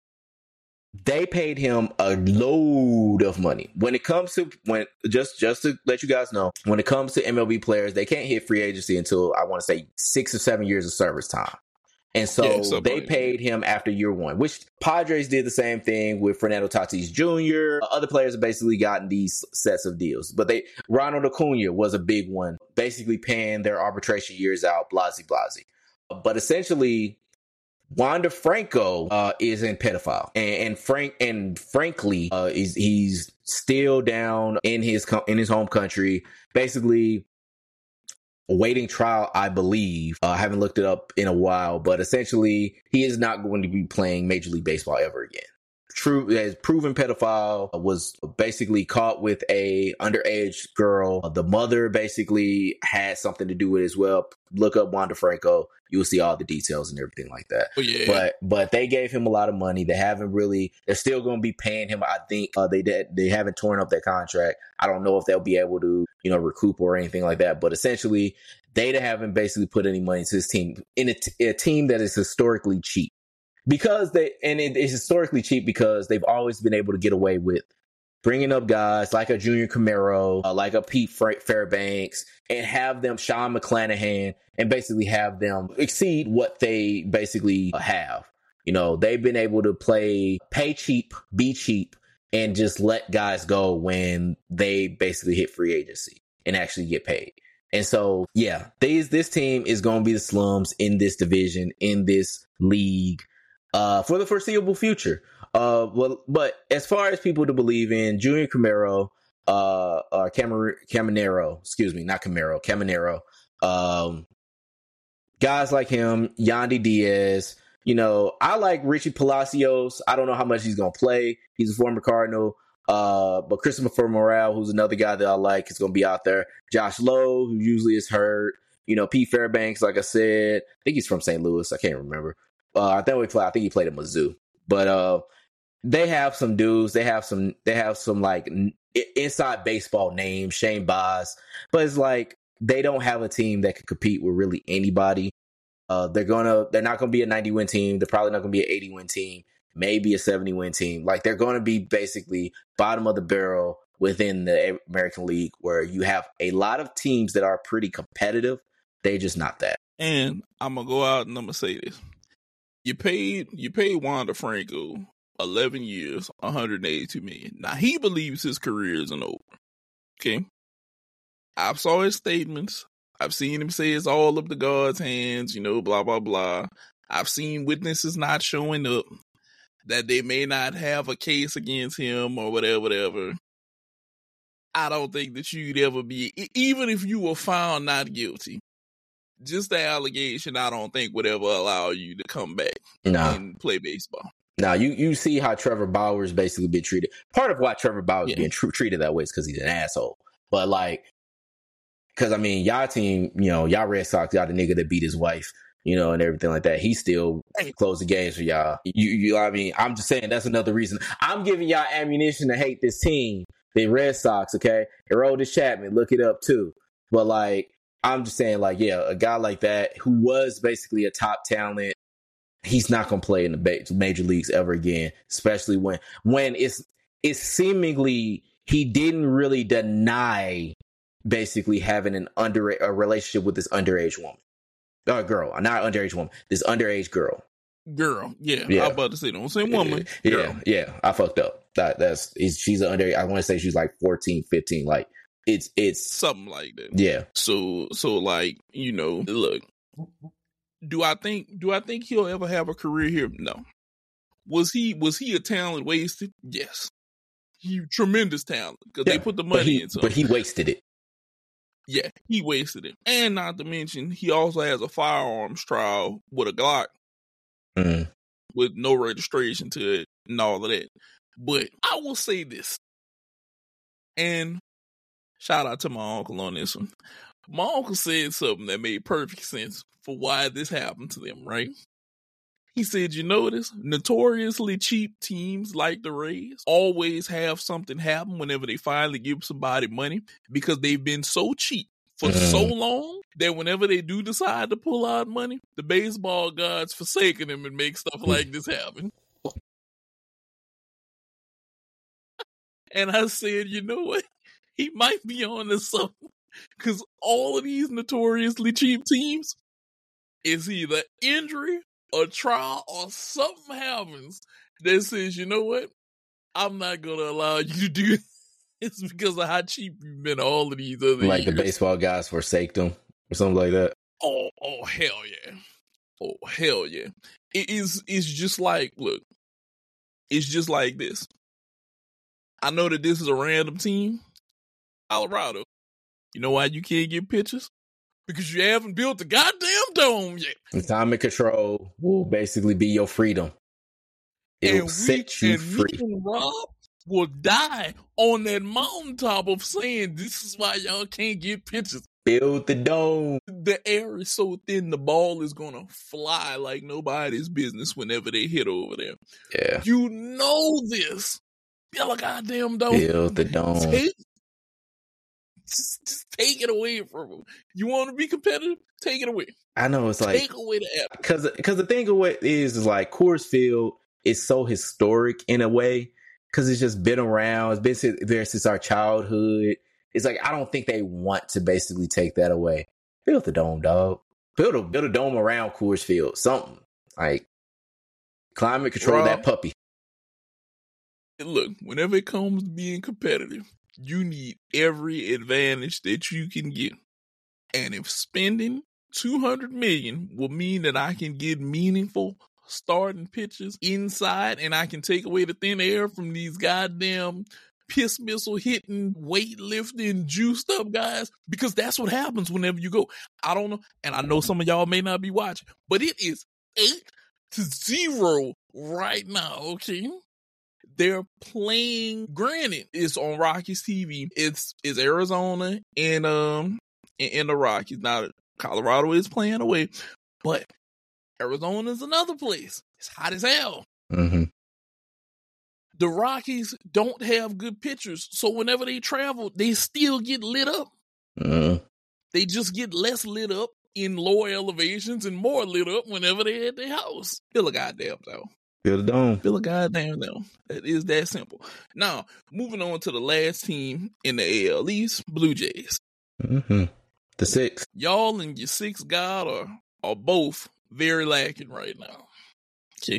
They paid him a load of money. When it comes to when just just to let you guys know, when it comes to M L B players, they can't hit free agency until I want to say six or seven years of service time. And so yeah, they paid him after year one, which Padres did the same thing with Fernando Tatis Junior Other players have basically gotten these sets of deals, but they Ronald Acuna was a big one, basically paying their arbitration years out, blase blase. But essentially, Wander Franco uh, is in pedophile, and, and Frank and frankly, uh, is he's still down in his in his home country, basically awaiting trial. I believe uh, I haven't looked it up in a while, but essentially, he is not going to be playing Major League Baseball ever again. True, as proven pedophile, was basically caught with a underage girl. The mother basically had something to do with it as well. Look up Wander Franco. You will see all the details and everything like that. Oh, yeah. But but they gave him a lot of money. They haven't really. They're still going to be paying him. I think uh, they did. They haven't torn up their contract. I don't know if they'll be able to, you know, recoup or anything like that. But essentially, they haven't basically put any money into this team in a, t- a team that is historically cheap. Because they, and it is historically cheap because they've always been able to get away with bringing up guys like a Junior Camaro, uh, like a Pete Fairbanks, and have them, Sean McClanahan, and basically have them exceed what they basically have. You know, they've been able to play, pay cheap, be cheap, and just let guys go when they basically hit free agency and actually get paid. And so, yeah, these, this team is going to be the slums in this division, in this league. Uh, for the foreseeable future. Uh, well, but as far as people to believe in, Junior Camaro, uh, uh, Camar- Caminero, excuse me, not Camaro, Caminero, um, guys like him, Yandy Diaz, you know, I like Richie Palacios. I don't know how much he's going to play. He's a former Cardinal. Uh, but Christopher Morale, who's another guy that I like, is going to be out there. Josh Lowe, who usually is hurt. You know, Pete Fairbanks, like I said, I think he's from Saint Louis. I can't remember. Uh, I think we play. I think he played at Mizzou, but uh, they have some dudes. They have some. They have some like n- inside baseball names, Shane Baz. But it's like they don't have a team that can compete with really anybody. Uh, they're gonna. They're not gonna be a ninety win team. They're probably not gonna be an eighty win team. Maybe a seventy win team. Like they're gonna be basically bottom of the barrel within the American League, where you have a lot of teams that are pretty competitive. They just not that. And I'm gonna go out and I'm gonna say this. You paid you paid Wander Franco eleven years, one hundred eighty-two million dollars. Now he believes his career isn't over. Okay, I've saw his statements. I've seen him say it's all up to God's hands. You know, blah blah blah. I've seen witnesses not showing up, that they may not have a case against him or whatever, whatever. I don't think that you'd ever be, even if you were found not guilty. Just the allegation, I don't think would ever allow you to come back nah. and play baseball. Now, you, you see how Trevor Bauer's basically been treated. Part of why Trevor Bauer's yeah. being tr- treated that way is because he's an asshole. But, like, because, I mean, y'all team, you know, y'all Red Sox, y'all the nigga that beat his wife, you know, and everything like that. He still closed the games for y'all. You, you, I mean, I'm just saying that's another reason. I'm giving y'all ammunition to hate this team, the Red Sox, okay? Aroldis Chapman, look it up, too. But, like, I'm just saying, like, yeah, a guy like that who was basically a top talent, he's not going to play in the major leagues ever again, especially when when it's it's seemingly he didn't really deny basically having an under a relationship with this underage woman. Or girl, not underage woman, this underage girl. Girl, yeah. yeah. I was about to say, don't say woman. Yeah, girl. yeah, I fucked up. That That's she's an underage. I want to say she's like fourteen, fifteen, like. It's it's something like that. Yeah. So so like, you know, look, do I think do I think he'll ever have a career here? No. Was he was he a talent wasted? Yes. He tremendous talent because yeah, they put the money but he, into him. But he wasted it. Yeah, he wasted it. And not to mention, he also has a firearms trial with a Glock mm. with no registration to it and all of that. But I will say this, and shout out to my uncle on this one. My uncle said something that made perfect sense for why this happened to them, right? He said, you notice notoriously cheap teams like the Rays always have something happen whenever they finally give somebody money because they've been so cheap for mm. so long that whenever they do decide to pull out money, the baseball gods forsaken them and make stuff like this happen. And I said, you know what? He might be on to something because all of these notoriously cheap teams is either injury or trial or something happens that says, you know what? I'm not going to allow you to do this because of how cheap you've been all of these other Like years. the baseball guys forsake them or something like that. Oh, oh, hell yeah. Oh, hell yeah. It is, it's just like, look, it's just like this. I know that this is a random team, Colorado. You know why you can't get pitchers? Because you haven't built the goddamn dome yet. The climate control will basically be your freedom. It'll and set we, you and free. Me and Rob will die on that mountaintop of saying this is why y'all can't get pitchers. Build the dome. The air is so thin, the ball is gonna fly like nobody's business whenever they hit over there. Yeah. You know this. Build a goddamn dome. Build the dome. Take, just, just take it away from them. You want to be competitive? Take it away. I know it's like take away the app. Because because the thing of what is is like Coors Field is so historic in a way because it's just been around. It's been since, there since our childhood. It's like I don't think they want to basically take that away. Build the dome, dog. Build a build a dome around Coors Field. Something like climate control Rob, that puppy. Look, whenever it comes to being competitive, you need every advantage that you can get. And if spending two hundred million dollars will mean that I can get meaningful starting pitchers inside and I can take away the thin air from these goddamn piss missile hitting, weightlifting, juiced up guys, because that's what happens whenever you go. I don't know. And I know some of y'all may not be watching, but it is eight to zero right now. Okay. They're playing, granted, it's on Rockies T V. It's, it's Arizona and, um, and the Rockies. Now, Colorado is playing away, but Arizona's another place. It's hot as hell. Mm-hmm. The Rockies don't have good pitchers, so whenever they travel, they still get lit up. Mm-hmm. They just get less lit up in lower elevations and more lit up whenever they're at their house. Build a goddamn dome. Build a dome. Build a goddamn dome. It is that simple. Now, moving on to the last team in the A L East, Blue Jays. Mm-hmm. The six. Y'all and your six god are, are both very lacking right now. Okay?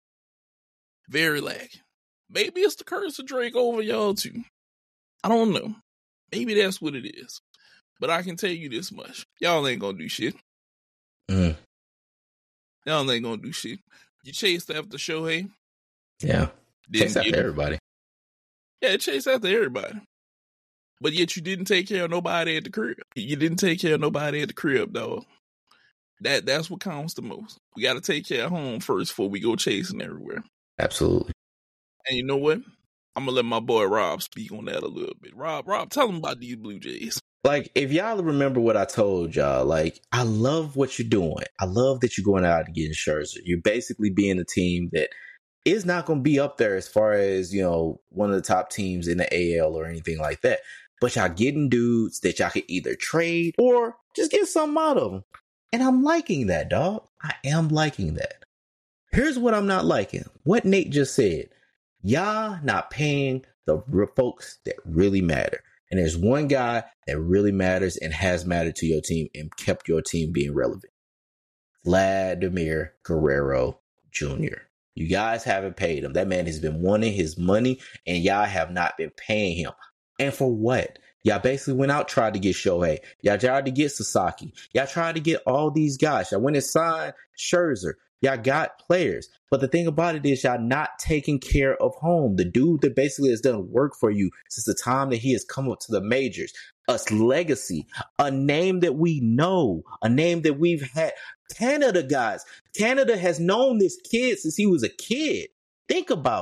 Very lacking. Maybe it's the curse of Drake over y'all too. I don't know. Maybe that's what it is. But I can tell you this much. Y'all ain't gonna do shit. Mm. Y'all ain't gonna do shit. You chased after Shohei. Yeah. Didn't chase after get him. everybody. Yeah, chase after everybody. But yet you didn't take care of nobody at the crib. You didn't take care of nobody at the crib, dog. That that's what counts the most. We gotta take care of home first before we go chasing everywhere. Absolutely. And you know what? I'm gonna let my boy Rob speak on that a little bit. Rob, Rob, tell him about these Blue Jays. Like, if y'all remember what I told y'all, like, I love what you're doing. I love that you're going out and getting Scherzer. You're basically being a team that is not going to be up there as far as, you know, one of the top teams in the A L or anything like that. But y'all getting dudes that y'all can either trade or just get something out of them. And I'm liking that, dog. I am liking that. Here's what I'm not liking. What Nate just said. Y'all not paying the folks that really matter. And there's one guy that really matters and has mattered to your team and kept your team being relevant. Vladimir Guerrero Junior You guys haven't paid him. That man has been wanting his money and y'all have not been paying him. And for what? Y'all basically went out, tried to get Shohei. Y'all tried to get Sasaki. Y'all tried to get all these guys. Y'all went and signed Scherzer. Y'all got players. But the thing about it is y'all not taking care of home. The dude that basically has done work for you since the time that he has come up to the majors. A legacy. A name that we know. A name that we've had. Canada, guys. Canada has known this kid since he was a kid. Think about it.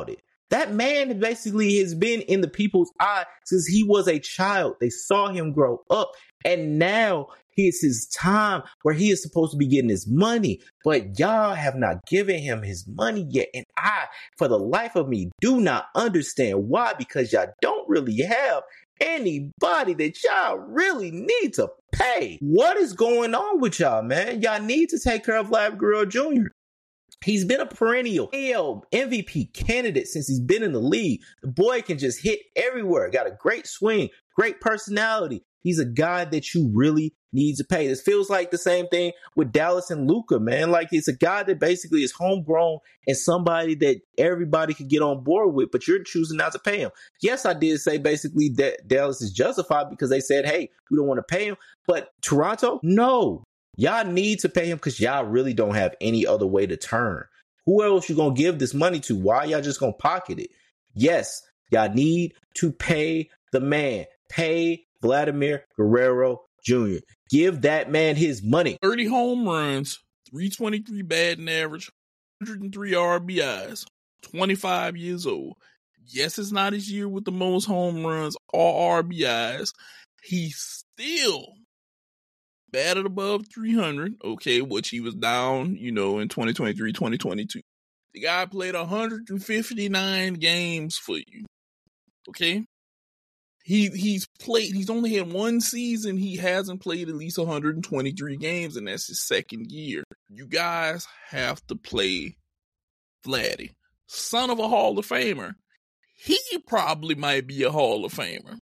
That man basically has been in the people's eye since he was a child. They saw him grow up, and now it's his time where he is supposed to be getting his money. But y'all have not given him his money yet. And I, for the life of me, do not understand why, because y'all don't really have anybody that y'all really need to pay. What is going on with y'all, man? Y'all need to take care of Vlad Guerrero Junior He's been a perennial M V P candidate since he's been in the league. The boy can just hit everywhere. Got a great swing, great personality. He's a guy that you really need to pay. This feels like the same thing with Dallas and Luka, man. Like, it's a guy that basically is homegrown and somebody that everybody could get on board with, but you're choosing not to pay him. Yes, I did say basically that Dallas is justified because they said, hey, we don't want to pay him. But Toronto, no. Y'all need to pay him because y'all really don't have any other way to turn. Who else you gonna give this money to? Why y'all just gonna pocket it? Yes, y'all need to pay the man. Pay Vladimir Guerrero Junior Give that man his money. thirty home runs, three twenty-three batting average, one hundred three R B Is, twenty-five years old. Yes, it's not his year with the most home runs or R B Is. He's still batted above three hundred, okay, which he was down, you know, in twenty twenty-three, twenty twenty-two. The guy played one hundred fifty-nine games for you, okay? He He's played, he's only had one season he hasn't played at least one hundred twenty-three games, and that's his second year. You guys have to play Vladdy. Son of a Hall of Famer. He probably might be a Hall of Famer.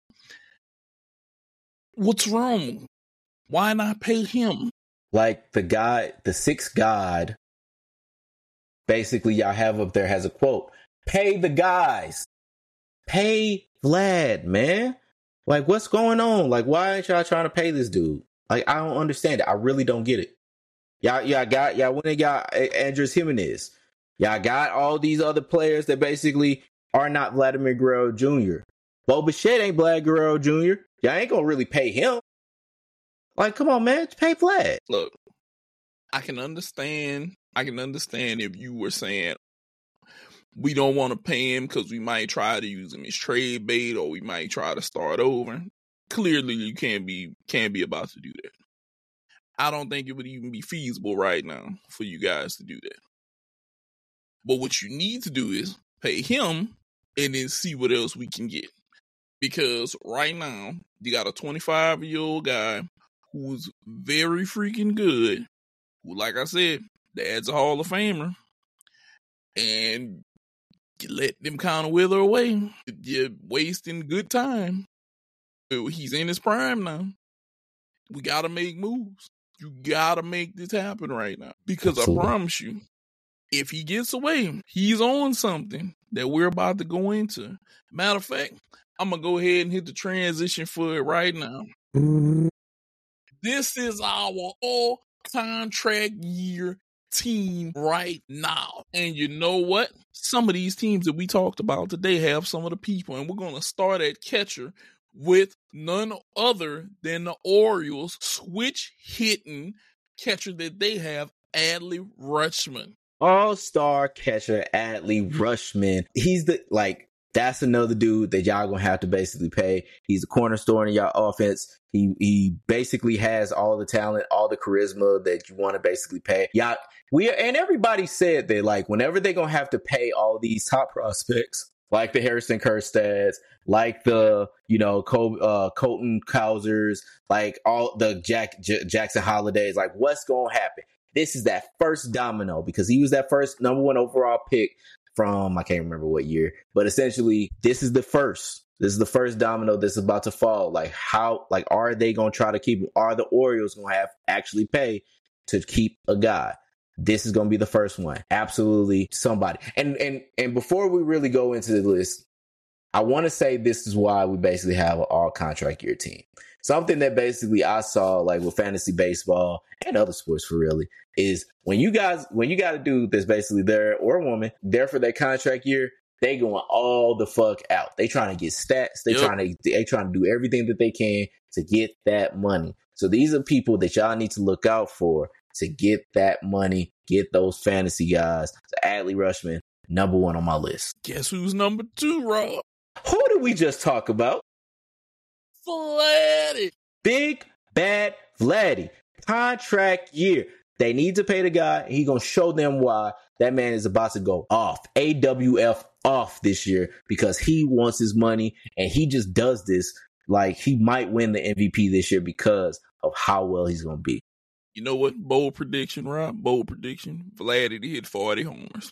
What's wrong? Why not pay him? Like the guy, the sixth god, basically y'all have up there has a quote. Pay the guys. Pay Vlad, man. Like, what's going on? Like, why ain't y'all trying to pay this dude? Like, I don't understand it. I really don't get it. Y'all, y'all got, y'all went and got Andres Jimenez. Y'all got all these other players that basically are not Vladimir Guerrero Junior Bo Bichette ain't Vlad Guerrero Junior Y'all ain't gonna really pay him. Like, come on, man, pay Vlad. Look, I can understand. I can understand if you were saying we don't want to pay him because we might try to use him as trade bait, or we might try to start over. Clearly, you can't be can't be about to do that. I don't think it would even be feasible right now for you guys to do that. But what you need to do is pay him and then see what else we can get. Because right now, you got a twenty-five-year-old guy who's very freaking good, who, like I said, dad's a Hall of Famer, and you let them kind of wither away. You're wasting good time. He's in his prime now. We got to make moves. You got to make this happen right now. Because Absolutely. I promise you, if he gets away, he's on something that we're about to go into. Matter of fact, I'm going to go ahead and hit the transition for it right now. Mm-hmm. This is our all contract year team right now. And you know what? Some of these teams that we talked about today have some of the people. And we're going to start at catcher with none other than the Orioles switch hitting catcher that they have, Adley Rutschman. All-star catcher Adley Rutschman. He's the, like, that's another dude that y'all gonna have to basically pay. He's a cornerstone in y'all offense. He he basically has all the talent, all the charisma that you want to basically pay. Y'all, we and everybody said that, like, whenever they're gonna have to pay all these top prospects, like the Harrison Kerstads, like the, you know, Col- uh, Colton Cowsers, like all the Jack J- Jackson Holidays, like, what's gonna happen? This is that first domino, because he was that first number one overall pick from, I can't remember what year, but essentially this is the first, this is the first domino that's about to fall. Like, how, like, are they going to try to keep him? Are the Orioles going to have actually pay to keep a guy? This is going to be the first one. Absolutely somebody. And, and, and before we really go into the list, I want to say this is why we basically have an all contract year team. Something that basically I saw, like, with fantasy baseball and other sports for really, is when you guys, when you got a dude that's basically there, or a woman, there for their contract year, they going all the fuck out. They trying to get stats. They yep. trying to, they trying to do everything that they can to get that money. So these are people that y'all need to look out for to get that money, get those fantasy guys. So Adley Rutschman, number one on my list. Guess who's number two, Rob? Who did we just talk about? Vladdy. Big Bad Vladdy. Contract year. They need to pay the guy. He gonna show them why that man is about to go off. A W F off this year because he wants his money and he just does this like he might win the M V P this year because of how well he's gonna be. You know what? Bold prediction, Rob. Bold prediction. Vladdy to hit forty homers.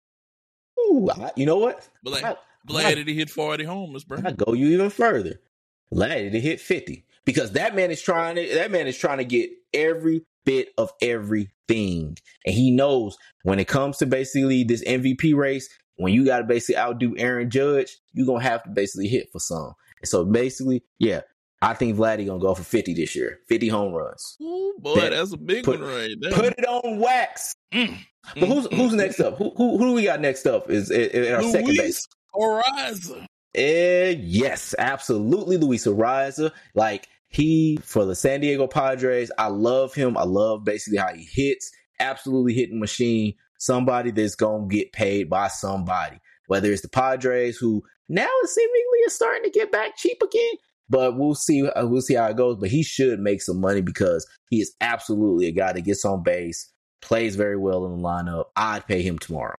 Ooh, I, you know what? Vlad, Vladdy to hit forty homers, bro. I go you even further. Vladdy to hit fifty because that man is trying to. That man is trying to get every bit of everything, and he knows when it comes to basically this M V P race, when you got to basically outdo Aaron Judge, you're gonna have to basically hit for some. And so basically, yeah, I think Vladdy gonna go for fifty this year, fifty home runs. Ooh, boy, that, that's a big put, one right there. Put it on wax. Mm. But who's who's next up? Who who who do we got next up? Is in our Luis second base? Arraez. Uh, yes, absolutely, Luis Arraez. Like he for the San Diego Padres, I love him. I love basically how he hits. Absolutely hitting machine. Somebody that's gonna get paid by somebody. Whether it's the Padres, who now seemingly is starting to get back cheap again. But we'll see. We'll see how it goes. But he should make some money because he is absolutely a guy that gets on base, plays very well in the lineup. I'd pay him tomorrow.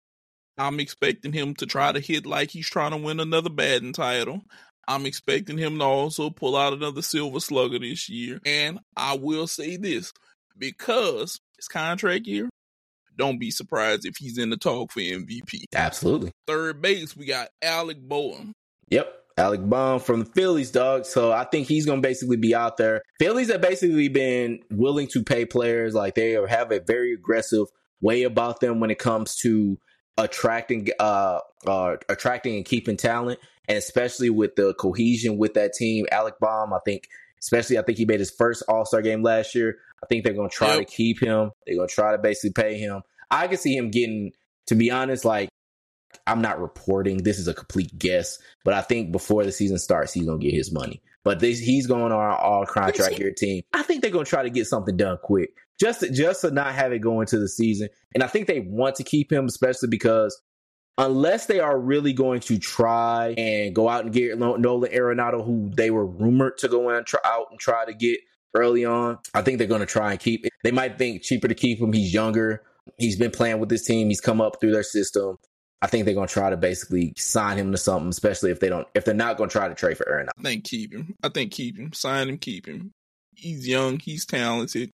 I'm expecting him to try to hit like he's trying to win another batting title. I'm expecting him to also pull out another Silver Slugger this year. And I will say this, because it's contract year, don't be surprised if he's in the talk for M V P. Absolutely. Third base, we got Alec Boehm. Yep. Alec Boehm from the Phillies, dog. So I think he's going to basically be out there. Phillies have basically been willing to pay players. Like they have a very aggressive way about them when it comes to attracting, uh, uh, attracting and keeping talent. And especially with the cohesion with that team, Alec Boehm, I think, especially I think he made his first All-Star game last year. I think they're going to try yep. to keep him. They're going to try to basically pay him. I can see him getting, to be honest, like, I'm not reporting. This is a complete guess, but I think before the season starts, he's going to get his money. But this, he's going on our all contract year team. I think they're going to try to get something done quick, just to, just to not have it go into the season. And I think they want to keep him, especially because unless they are really going to try and go out and get Nolan Arenado, who they were rumored to go and try out and try to get early on, I think they're going to try and keep it. They might think cheaper to keep him. He's younger. He's been playing with this team. He's come up through their system. I think they're going to try to basically sign him to something, especially if they don't, if they're not going to try to trade for Arenado. I think keep him. I think keep him. Sign him, keep him. He's young. He's talented.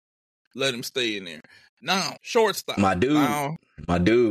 Let him stay in there. Now, shortstop. My dude. Now, my dude.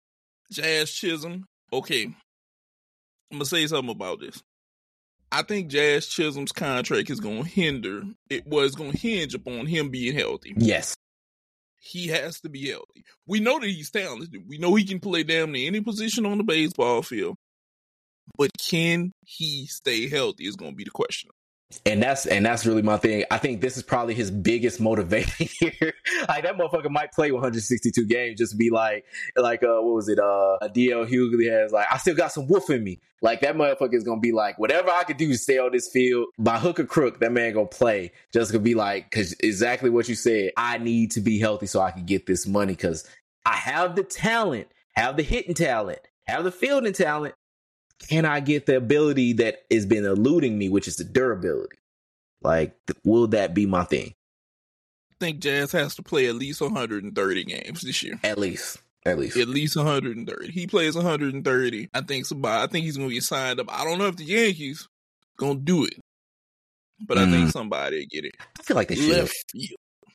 Jazz Chisholm. Okay. I'm going to say something about this. I think Jazz Chisholm's contract is going to hinder. It was going to hinge upon him being healthy. Yes. He has to be healthy. We know that he's talented. We know he can play damn near any position on the baseball field. But can he stay healthy is going to be the question. And that's and that's really my thing. I think this is probably his biggest motivation here. Like that motherfucker might play one hundred sixty-two games just to be like, like uh, what was it? Uh, D L Hughley has like, I still got some wolf in me. Like that motherfucker is gonna be like, whatever I could do to stay on this field by hook or crook, that man gonna play. Just gonna be like, because exactly what you said. I need to be healthy so I can get this money because I have the talent, have the hitting talent, have the fielding talent. Can I get the ability that has been eluding me, which is the durability? Like, will that be my thing? I think Jazz has to play at least one hundred thirty games this year. At least. At least. At least one hundred thirty. He plays one hundred thirty. I think somebody, I think he's going to get signed up. I don't know if the Yankees going to do it, but mm. I think somebody will get it. I feel like they should. Left field.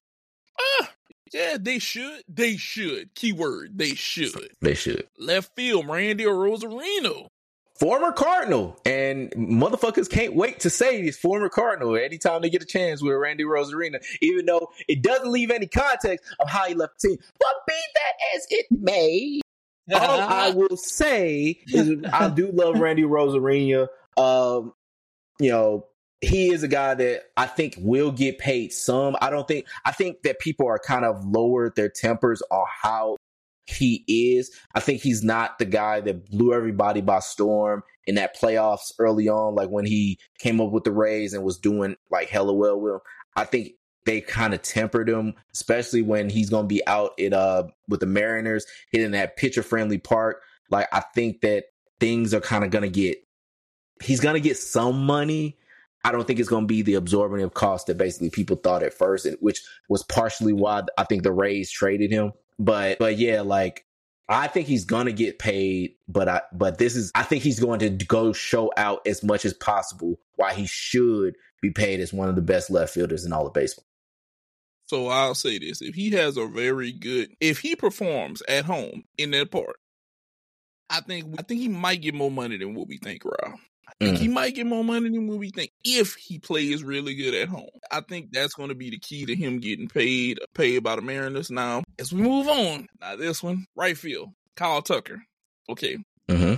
Ah, yeah, they should. They should. Keyword, they should. They should. Left field, Randy Rosarino. Former Cardinal, and motherfuckers can't wait to say he's former Cardinal anytime they get a chance with Randy Rosarino, even though it doesn't leave any context of how he left the team. But be that as it may, all I will say is I do love Randy Rosarino. Um, you know, he is a guy that I think will get paid some. I don't think, I think that people are kind of lowered their tempers on how he is. I think he's not the guy that blew everybody by storm in that playoffs early on, like when he came up with the Rays and was doing like hella well with him. I think they kind of tempered him, especially when he's going to be out in uh with the Mariners hitting that pitcher friendly park. Like, I think that things are kind of going to get, he's going to get some money. I don't think it's going to be the absorptive cost that basically people thought at first, which was partially why I think the Rays traded him. But, but yeah, like, I think he's going to get paid, but I, but this is, I think he's going to go show out as much as possible why he should be paid as one of the best left fielders in all of baseball. So I'll say this. If he has a very good, if he performs at home in that park, I think, I think he might get more money than what we think, Rob. I think mm. he might get more money than what we think if he plays really good at home. I think that's going to be the key to him getting paid, paid by the Mariners. Now, as we move on, now this one, right field, Kyle Tucker. Okay. Mm-hmm.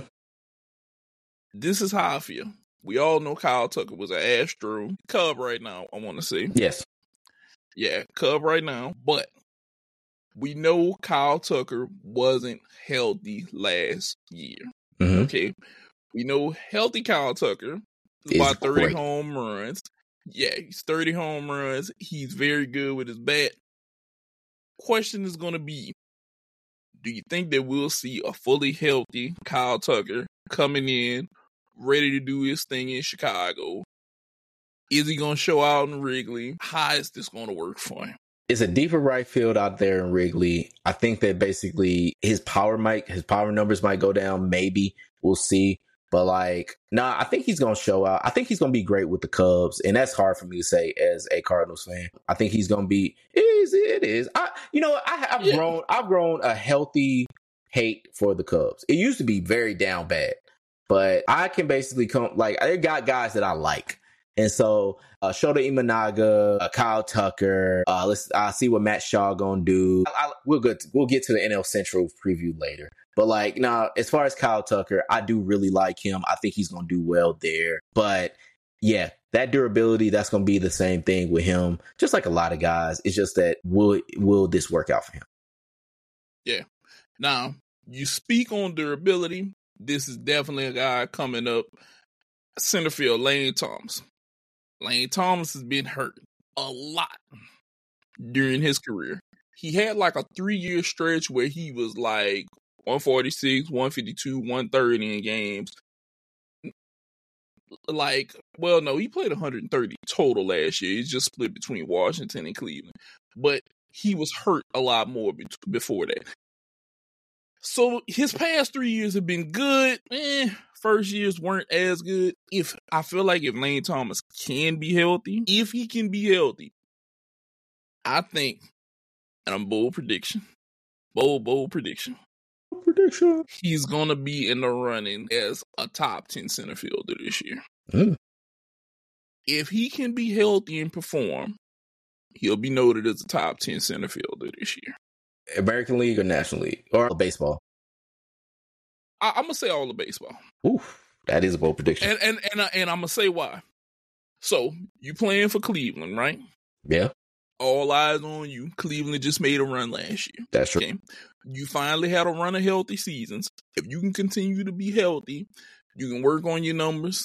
This is how I feel. We all know Kyle Tucker was an Astro Cub right now, I want to say. Yes. Yeah, Cub right now. But we know Kyle Tucker wasn't healthy last year. Mm-hmm. Okay. We know healthy Kyle Tucker is about thirty great. home runs. Yeah, he's thirty home runs. He's very good with his bat. Question is going to be, do you think that we'll see a fully healthy Kyle Tucker coming in, ready to do his thing in Chicago? Is he going to show out in Wrigley? How is this going to work for him? It's a deeper right field out there in Wrigley. I think that basically his power might, his power numbers might go down. Maybe we'll see. But like, nah, I think he's going to show out. I think he's going to be great with the Cubs. And that's hard for me to say as a Cardinals fan. I think he's going to be, it is, it is. I, you know, I, I've yeah. grown, I've grown a healthy hate for the Cubs. It used to be very down bad, but I can basically come, like, I got guys that I like. And so, uh, Shota Imanaga, uh, Kyle Tucker, uh, let's, I'll see what Matt Shaw gonna do. I, I, we'll get, to, we'll get to the N L Central preview later. But like, now, as far as Kyle Tucker, I do really like him. I think he's going to do well there. But yeah, that durability, that's going to be the same thing with him. Just like a lot of guys. It's just that will will this work out for him? Yeah. Now, you speak on durability. This is definitely a guy coming up. Center field, Lane Thomas. Lane Thomas has been hurt a lot during his career. He had like a three-year stretch where he was like one forty-six, one fifty-two, one thirty in games. Like, well, no, he played one thirty total last year. He's just split between Washington and Cleveland. But he was hurt a lot more be- before that. So his past three years have been good. Eh, first years weren't as good. If I feel like if Lane Thomas can be healthy, if he can be healthy, I think, and I'm bold prediction, bold, bold prediction, prediction, he's going to be in the running as a top ten center fielder this year. Mm. If he can be healthy and perform, he'll be noted as a top ten center fielder this year. American League or National League or baseball? I, I'm gonna say all of baseball. Oof, that is a bold prediction. And and and, I, and I'm gonna say why. So you playing for Cleveland, right? Yeah. All eyes on you. Cleveland just made a run last year. That's true. Okay? You finally had a run of healthy seasons. If you can continue to be healthy, you can work on your numbers.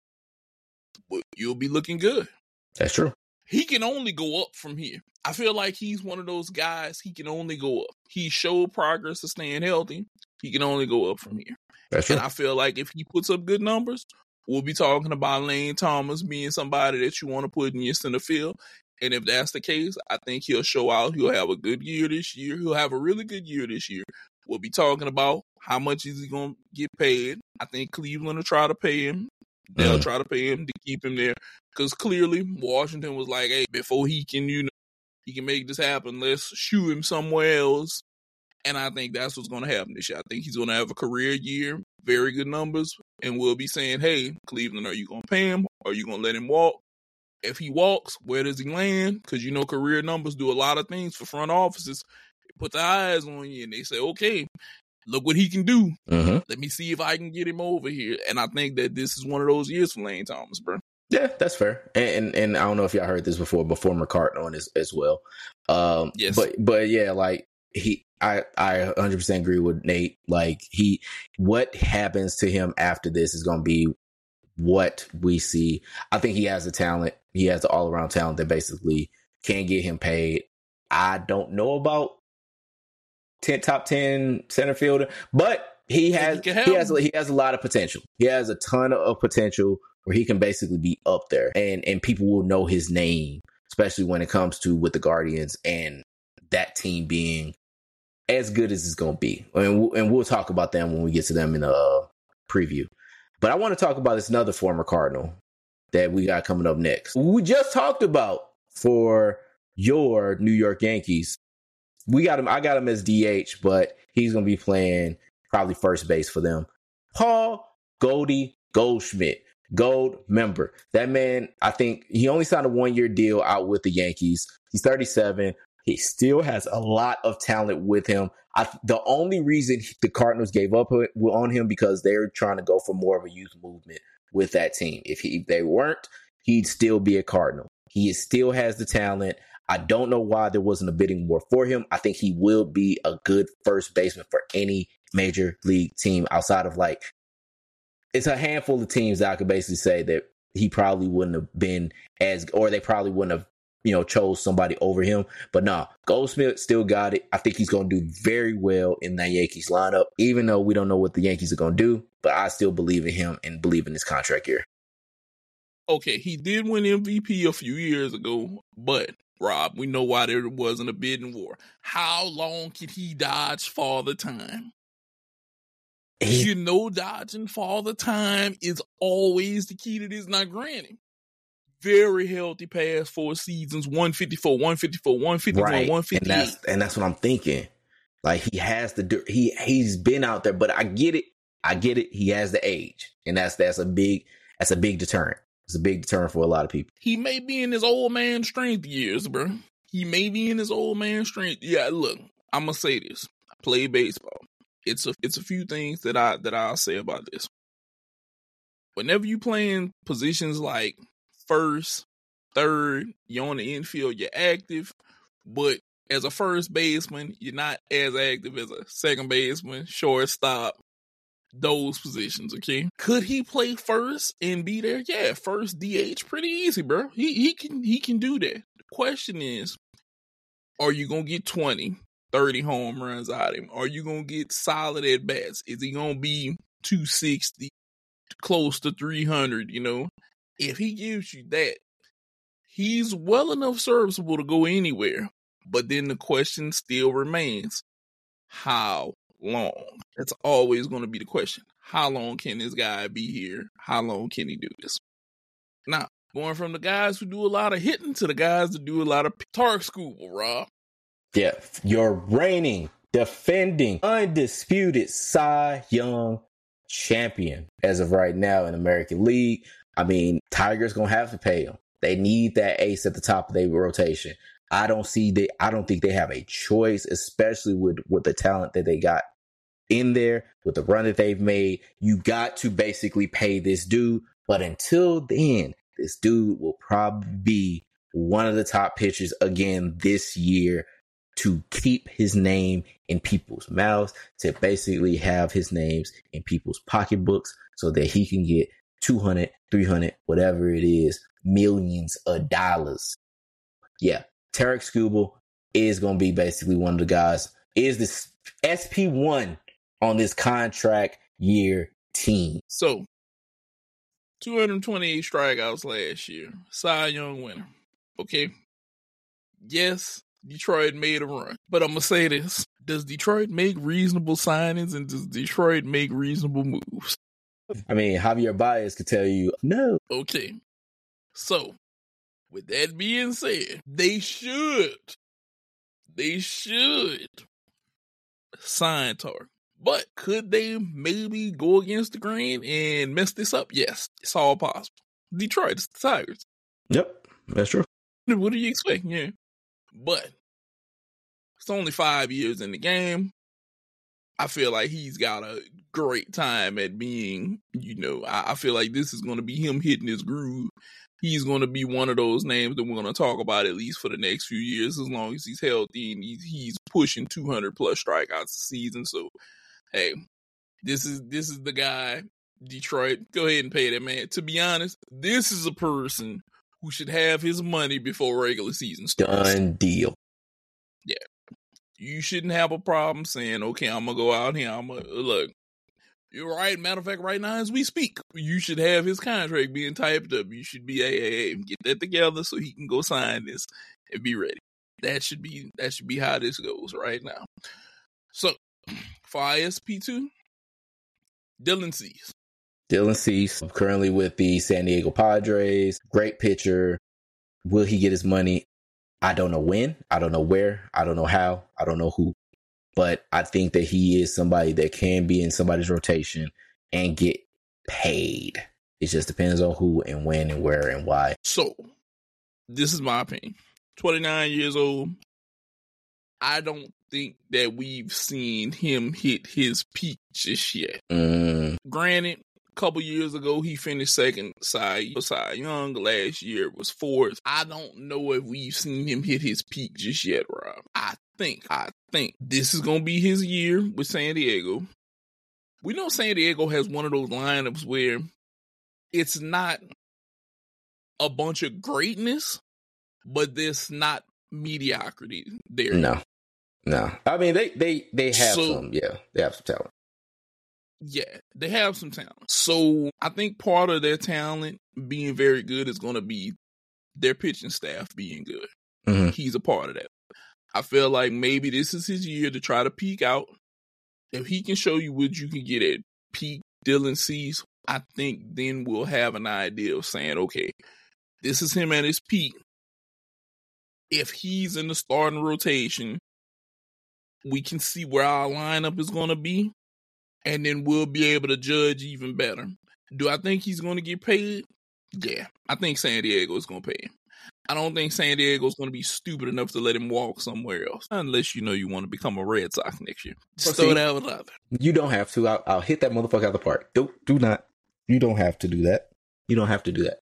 You'll be looking good. That's true. He can only go up from here. I feel like he's one of those guys, he can only go up. He showed progress of staying healthy. He can only go up from here. That's true. And I feel like if he puts up good numbers, we'll be talking about Lane Thomas being somebody that you want to put in your center field. And if that's the case, I think he'll show out. He'll have a good year this year. He'll have a really good year this year. We'll be talking about how much is he going to get paid. I think Cleveland will try to pay him. They'll mm. try to pay him to keep him there. Because clearly, Washington was like, hey, before he can, you know, he can make this happen, let's shoe him somewhere else. And I think that's what's going to happen this year. I think he's going to have a career year, very good numbers, and we'll be saying, hey, Cleveland, are you going to pay him? Or are you going to let him walk? If he walks, where does he land? Because, you know, career numbers do a lot of things for front offices. They put their eyes on you and they say, okay, look what he can do. Mm-hmm. Let me see if I can get him over here. And I think that this is one of those years for Lane Thomas, bro. Yeah, that's fair. And, and and I don't know if y'all heard this before, but former Cardinal as as well. Um, yes. But but yeah, like he, I I one hundred percent agree with Nate. Like he, what happens to him after this is going to be what we see. I think he has the talent. He has the all around talent that basically can get him paid. I don't know about ten, top ten center fielder, but he has he, he has he has a lot of potential. He has a ton of potential where he can basically be up there, and and people will know his name, especially when it comes to with the Guardians and that team being as good as it's going to be. And we'll, and we'll talk about them when we get to them in the uh, preview. But I want to talk about this another former Cardinal that we got coming up next. We just talked about for your New York Yankees. We got him. I got him as D H, but he's going to be playing probably first base for them. Paul Goldie Goldschmidt, Gold member. That man, I think he only signed a one-year deal out with the Yankees. He's thirty-seven. He still has a lot of talent with him. I, the only reason the Cardinals gave up on him because they're trying to go for more of a youth movement with that team. If, he, if they weren't, he'd still be a Cardinal. He still has the talent. I don't know why there wasn't a bidding war for him. I think he will be a good first baseman for any major league team outside of like, it's a handful of teams that I could basically say that he probably wouldn't have been as, or they probably wouldn't have, you know, chose somebody over him. But nah, Goldsmith still got it. I think he's going to do very well in that Yankees lineup, even though we don't know what the Yankees are going to do. But I still believe in him and believe in his contract year. Okay, he did win M V P a few years ago, but Rob, we know why there wasn't a bidding war. How long can he dodge Father Time? He, you know, dodging Father Time is always the key to this. Now, granted, very healthy past four seasons, one fifty-four, one fifty-four, one fifty-one, right. one fifty-eight. And that's, and that's what I'm thinking. Like, he has the, he, he's been out there, but I get it. I get it. He has the age, and that's, that's a big, that's a big deterrent. It's a big deterrent for a lot of people. He may be in his old man strength years, bro. He may be in his old man strength. Yeah, look, I'm gonna say this. I play baseball. It's a it's a few things that I that I'll say about this. Whenever you playing positions like first, third, you're on the infield, you're active, but as a first baseman, you're not as active as a second baseman, shortstop, those positions, okay? Could he play first and be there? Yeah, first D H, pretty easy, bro. He he can he can do that. The question is, are you gonna get twenty, thirty home runs out of him? Are you gonna get solid at bats? Is he gonna be two sixty, close to three hundred? You know, if he gives you that, he's well enough serviceable to go anywhere. But then the question still remains: how long? That's always going to be the question. How long can this guy be here? How long can he do this? Now, going from the guys who do a lot of hitting to the guys that do a lot of Tarik Skubal, Rob. Yeah, your reigning, defending, undisputed Cy Young champion as of right now in American League. I mean, Tigers going to have to pay him. They need that ace at the top of their rotation. I don't see that. I don't think they have a choice, especially with, with the talent that they got in there, with the run that they've made. You got to basically pay this dude. But until then, this dude will probably be one of the top pitchers again this year to keep his name in people's mouths, to basically have his names in people's pocketbooks so that he can get two hundred, three hundred, whatever it is, millions of dollars. Yeah. Tarik Skubal is going to be basically one of the guys, is this S P one on this contract year team. So, two hundred twenty-eight strikeouts last year. Cy Young winner. Okay. Yes, Detroit made a run. But I'm going to say this. Does Detroit make reasonable signings and does Detroit make reasonable moves? I mean, Javier Baez could tell you no. Okay. So, with that being said, they should, they should sign Tarik. But could they maybe go against the grain and mess this up? Yes, it's all possible. Detroit, it's the Tigers. Yep, that's true. What do you expect? Yeah. But it's only five years in the game. I feel like he's got a great time at being, you know, I, I feel like this is going to be him hitting his groove. He's going to be one of those names that we're going to talk about at least for the next few years, as long as he's healthy and he's, he's pushing two hundred plus strikeouts a season. So, hey, this is this is the guy, Detroit. Go ahead and pay that man. To be honest, this is a person who should have his money before regular season starts. Done deal. Yeah. You shouldn't have a problem saying, okay, I'm going to go out here. I'm going to look. You're right. Matter of fact, right now as we speak, you should have his contract being typed up. You should be, hey, hey, hey, get that together so he can go sign this and be ready. That should be that should be how this goes right now. So, for I S P two, Dylan Cease. Dylan Cease, currently with the San Diego Padres. Great pitcher. Will he get his money? I don't know when. I don't know where. I don't know how. I don't know who. But I think that he is somebody that can be in somebody's rotation and get paid. It just depends on who and when and where and why. So, this is my opinion. twenty-nine years old. I don't think that we've seen him hit his peak just yet. Mm. Granted, a couple years ago, he finished second. Cy, Cy Young last year was fourth. I don't know if we've seen him hit his peak just yet, Rob. I think, I think this is going to be his year with San Diego. We know San Diego has one of those lineups where it's not a bunch of greatness, but there's not mediocrity there. No, no. I mean, they they they have so, some. Yeah, they have some talent. Yeah, they have some talent. So I think part of their talent being very good is going to be their pitching staff being good. Mm-hmm. He's a part of that. I feel like maybe this is his year to try to peak out. If he can show you what you can get at peak Dylan Cease, I think then we'll have an idea of saying, okay, this is him at his peak. If he's in the starting rotation, we can see where our lineup is going to be, and then we'll be able to judge even better. Do I think he's going to get paid? Yeah, I think San Diego is going to pay him. I don't think San Diego is going to be stupid enough to let him walk somewhere else, unless you know you want to become a Red Sox next year. Just throw it out with other. You don't have to. I'll, I'll hit that motherfucker out the park. Do, do not. You don't have to do that. You don't have to do that.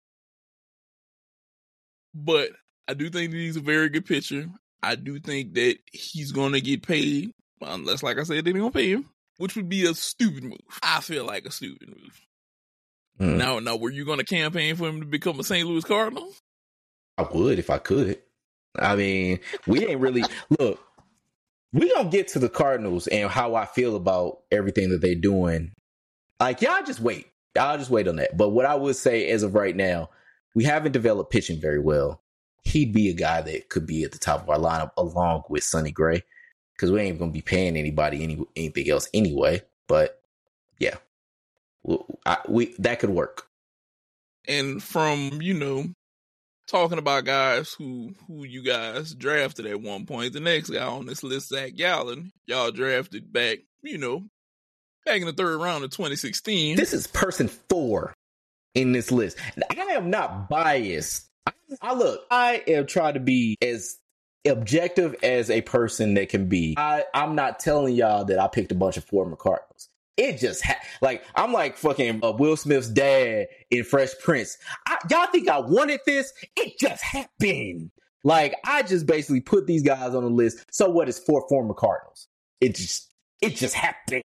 But I do think that he's a very good pitcher. I do think that he's going to get paid, unless, like I said, they're going to pay him, which would be a stupid move. I feel like a stupid move. Mm. Now, now, were you going to campaign for him to become a Saint Louis Cardinal? I would if I could. I mean, we ain't really look. We gonna get to the Cardinals and how I feel about everything that they're doing. Like, y'all just wait. Y'all just wait on that. But what I would say as of right now, we haven't developed pitching very well. He'd be a guy that could be at the top of our lineup along with Sonny Gray, because we ain't gonna be paying anybody any anything else anyway. But yeah, we, I, we that could work. And from you know. Talking about guys who who you guys drafted at one point. The next guy on this list, Zach Gallen, y'all drafted back, you know, back in the third round of twenty sixteen. This is person four in this list. I am not biased. I, I look, I am trying to be as objective as a person that can be. I, I'm not telling y'all that I picked a bunch of former Cardinals. It just ha- like I'm like fucking uh, Will Smith's dad in Fresh Prince. I, y'all think I wanted this? It just happened. Like I just basically put these guys on the list. So what is four former Cardinals? It just it just happened.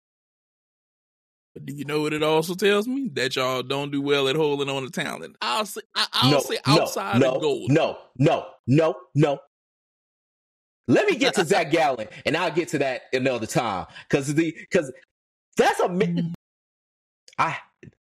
But do you know what it also tells me? That y'all don't do well at holding on to talent. I'll say I, I'll no, say outside no, of gold. No, no, no, no. Let me get to Zach Gallen, and I'll get to that another time because the because. That's a mi- I,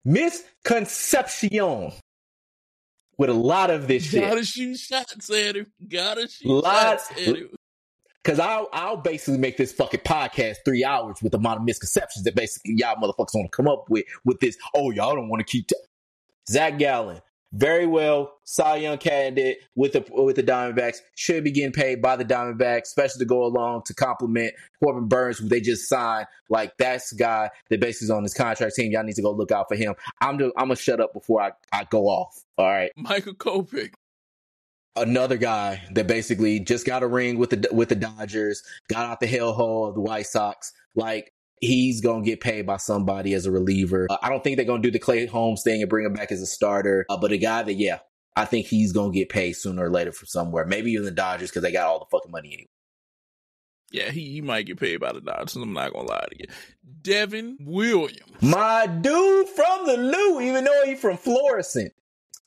misconception with a lot of this shit. Gotta shoot shots at him. Gotta shoot Lots, shots at him. Because I'll, I'll basically make this fucking podcast three hours with the amount of misconceptions that basically y'all motherfuckers want to come up with with this. Oh, y'all don't want to keep... T-. Zach Gallen, very well, Cy Young candidate with the with the Diamondbacks, should be getting paid by the Diamondbacks, especially to go along to compliment Corbin Burns, who they just signed. Like, that's the guy that basically is on this contract team. Y'all need to go look out for him. I'm just, I'm going to shut up before I, I go off. All right. Michael Kopech. Another guy that basically just got a ring with the with the Dodgers, got out the hellhole of the White Sox. Like, he's going to get paid by somebody as a reliever. Uh, I don't think they're going to do the Clay Holmes thing and bring him back as a starter. Uh, but a guy that, yeah, I think he's going to get paid sooner or later from somewhere. Maybe even the Dodgers because they got all the fucking money anyway. Yeah, he, he might get paid by the Dodgers. I'm not going to lie to you. Devin Williams. My dude from the Lou, even though he's from Florissant.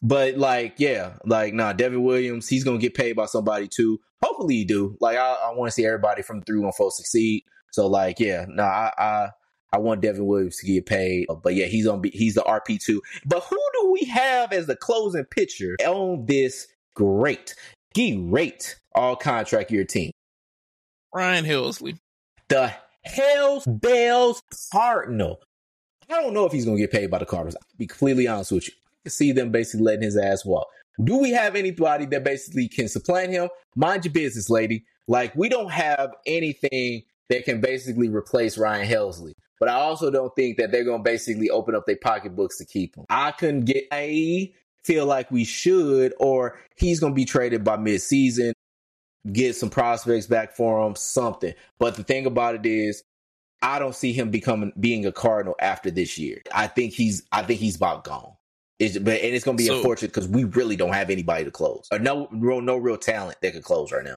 But like, yeah, like nah, Devin Williams, he's gonna get paid by somebody too. Hopefully he do. Like I, I want to see everybody from the three one four succeed. So like, yeah, no, nah, I, I I want Devin Williams to get paid. But yeah, he's on. He's the R P two. But who do we have as the closing pitcher on this great, great all contract year team? Ryan Helsley. The Hells Bells Cardinal. I don't know if he's gonna get paid by the Cardinals. I'll be completely honest with you. I can see them basically letting his ass walk. Do we have anybody that basically can supplant him? Mind your business, lady. Like, we don't have anything that can basically replace Ryan Helsley. But I also don't think that they're going to basically open up their pocketbooks to keep him. I couldn't get, I feel like we should, or he's going to be traded by mid-season, get some prospects back for him, something. But the thing about it is, I don't see him becoming, being a Cardinal after this year. I think he's, I think he's about gone. It's, but and it's going to be so, unfortunate because we really don't have anybody to close. Or no, no, no real talent that could close right now.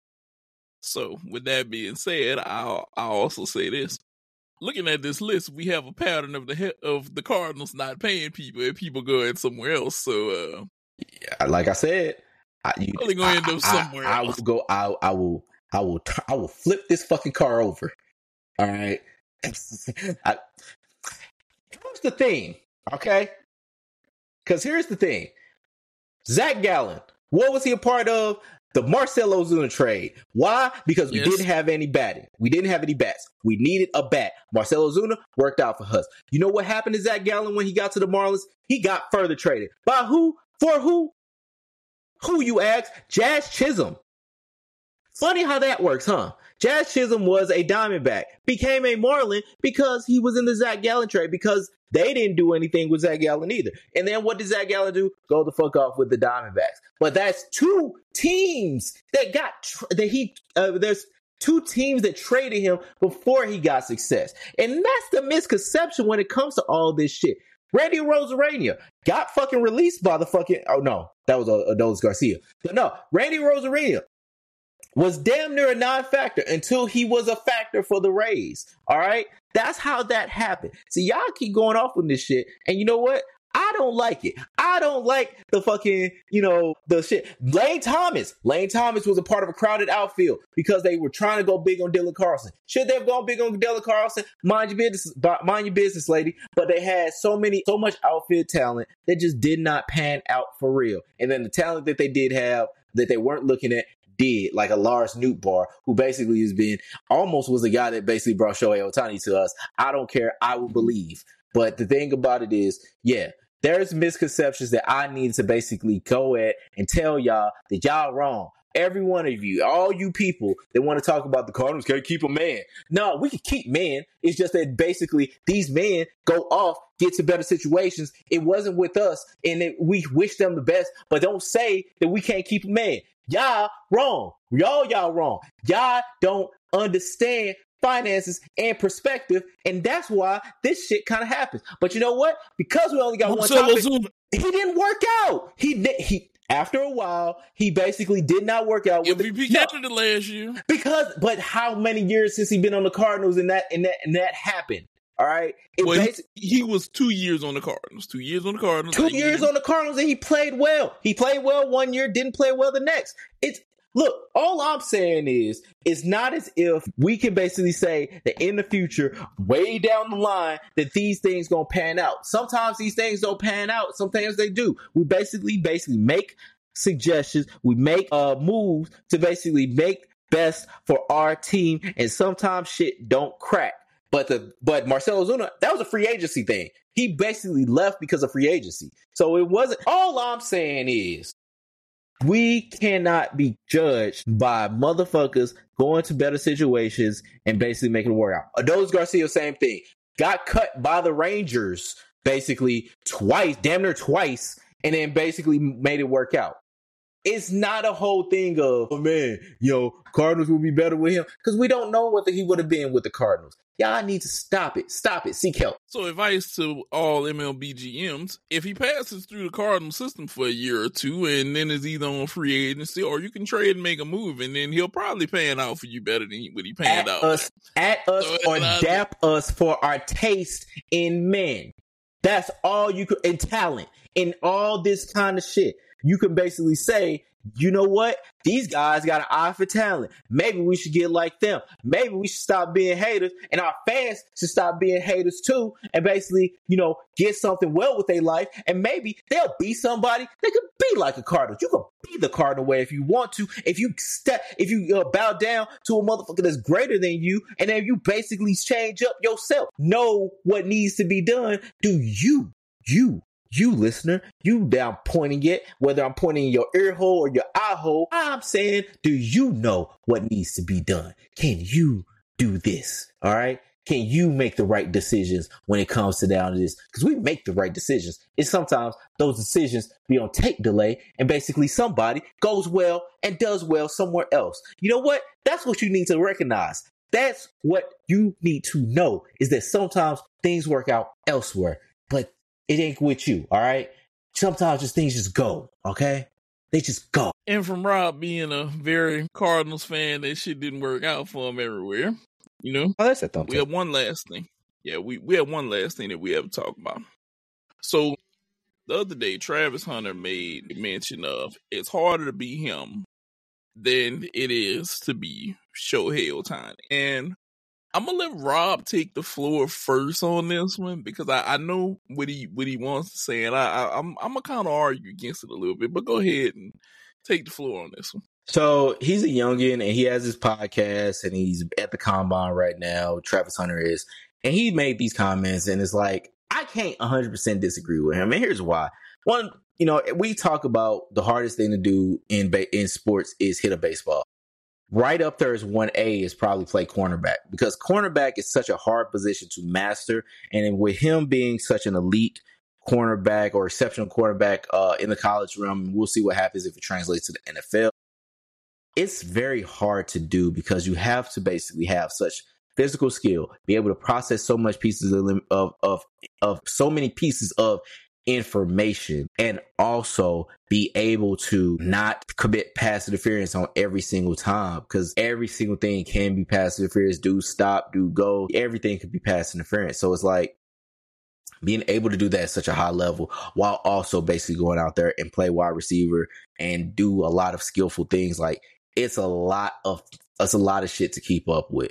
So, with that being said, I'll, I'll also say this. Looking at this list, we have a pattern of the he- of the Cardinals not paying people and people going somewhere else. So, uh, yeah, like I said, I, you, probably going to end up somewhere I, I, else. I will go. I, I will. I will. I will flip this fucking car over. All right. I, here's the thing. Okay. Because here's the thing. Zach Gallen, what was he a part of? The Marcell Ozuna trade. Why? Because we yes. didn't have any batting. We didn't have any bats. We needed a bat. Marcell Ozuna worked out for us. You know what happened to Zach Gallen when he got to the Marlins? He got further traded. By who? For who? Who, you ask? Jazz Chisholm. Funny how that works, huh? Jazz Chisholm was a Diamondback, became a Marlin because he was in the Zach Gallen trade, because they didn't do anything with Zach Gallen either. And then what did Zach Gallen do? Go the fuck off with the Diamondbacks. But that's two teams that got, tra- that he, uh, there's two teams that traded him before he got success. And that's the misconception when it comes to all this shit. Randy Rosarania got fucking released by the fucking, oh no, that was uh, Adolis Garcia. But no, Randy Rosarania was damn near a non-factor until he was a factor for the Rays. All right? That's how that happened. See, y'all keep going off on this shit. And you know what? I don't like it. I don't like the fucking, you know, the shit. Lane Thomas. Lane Thomas was a part of a crowded outfield because they were trying to go big on Dylan Carlson. Should they have gone big on Dylan Carlson? Mind your business, mind your business, lady. But they had so many, so much outfield talent that just did not pan out for real. And then the talent that they did have that they weren't looking at did, like a Lars Nootbaar, who basically has been, almost was the guy that basically brought Shohei Ohtani to us. I don't care. I will believe. But the thing about it is, yeah, there's misconceptions that I need to basically go at and tell y'all that y'all wrong. Every one of you, all you people that want to talk about the Cardinals can't keep a man. No, we can keep men. It's just that basically these men go off, get to better situations. It wasn't with us, and it, we wish them the best, but don't say that we can't keep a man. Y'all wrong. Y'all, y'all wrong. Y'all don't understand finances and perspective, and that's why this shit kind of happens. But you know what? Because we only got one topic, he didn't work out. He he after a while, he basically did not work out with M V P the, candidate last year. Because, but how many years since he been on the Cardinals and that and that and that happened? All right. It well, basi- he, he was two years on the Cardinals. Two years on the Cardinals. Two years year. on the Cardinals, and he played well. He played well one year, didn't play well the next. It's look. All I'm saying is, it's not as if we can basically say that in the future, way down the line, that these things gonna pan out. Sometimes these things don't pan out. Sometimes they do. We basically, basically make suggestions. We make uh moves to basically make best for our team, and sometimes shit don't crack. But the but Marcell Ozuna, that was a free agency thing. He basically left because of free agency. So it wasn't. All I'm saying is, we cannot be judged by motherfuckers going to better situations and basically making it work out. Adolis Garcia, same thing. Got cut by the Rangers basically twice, damn near twice, and then basically made it work out. It's not a whole thing of, oh man, you know, Cardinals will be better with him, because we don't know whether he would have been with the Cardinals. Y'all need to stop it. Stop it. Seek help. So advice to all M L B G Ms, if he passes through the Cardinal system for a year or two and then is either on free agency or you can trade and make a move, and then he'll probably pan out for you better than what he panned at out. Us, at us so or dap us for our taste in men. That's all you could, and talent, and all this kind of shit. You can basically say, you know what? These guys got an eye for talent. Maybe we should get like them. Maybe we should stop being haters, and our fans should stop being haters too, and basically, you know, get something well with their life, and maybe they'll be somebody. They could be like a Cardinal. You can be the Cardinal way if you want to. If you step, if you uh, bow down to a motherfucker that's greater than you, and then you basically change up yourself. Know what needs to be done. Do you, you. You listener, you down pointing it, whether I'm pointing in your ear hole or your eye hole, I'm saying, do you know what needs to be done? Can you do this? All right. Can you make the right decisions when it comes to down to this? Because we make the right decisions. It's sometimes those decisions be on tape delay, and basically somebody goes well and does well somewhere else. You know what? That's what you need to recognize. That's what you need to know, is that sometimes things work out elsewhere, but it ain't with you, all right? Sometimes just things just go, okay? They just go. And from Rob being a very Cardinals fan, that shit didn't work out for him everywhere, you know? Oh, that's that thumb. We have one last thing. Yeah, we, we have one last thing that we have to talk about. So, the other day, Travis Hunter made mention of it's harder to be him than it is to be Shohei Ohtani. And I'm gonna let Rob take the floor first on this one, because I, I know what he what he wants to say, and I, I I'm I'm gonna kind of argue against it a little bit. But go ahead and take the floor on this one. So he's a youngin, and he has his podcast, and he's at the combine right now. Travis Hunter is, and he made these comments, and it's like I can't one hundred percent disagree with him. And here's why: one, you know, we talk about the hardest thing to do in ba- in sports is hit a baseball. Right up there is one A is probably play cornerback, because cornerback is such a hard position to master. And with him being such an elite cornerback or exceptional cornerback uh, in the college realm, we'll see what happens if it translates to the N F L. It's very hard to do, because you have to basically have such physical skill, be able to process so much pieces of, of, of, of so many pieces of information, and also be able to not commit pass interference on every single time, because every single thing can be pass interference. Do stop, do go, everything could be pass interference. So it's like being able to do that at such a high level, while also basically going out there and play wide receiver and do a lot of skillful things. Like it's a lot of it's a lot of shit to keep up with.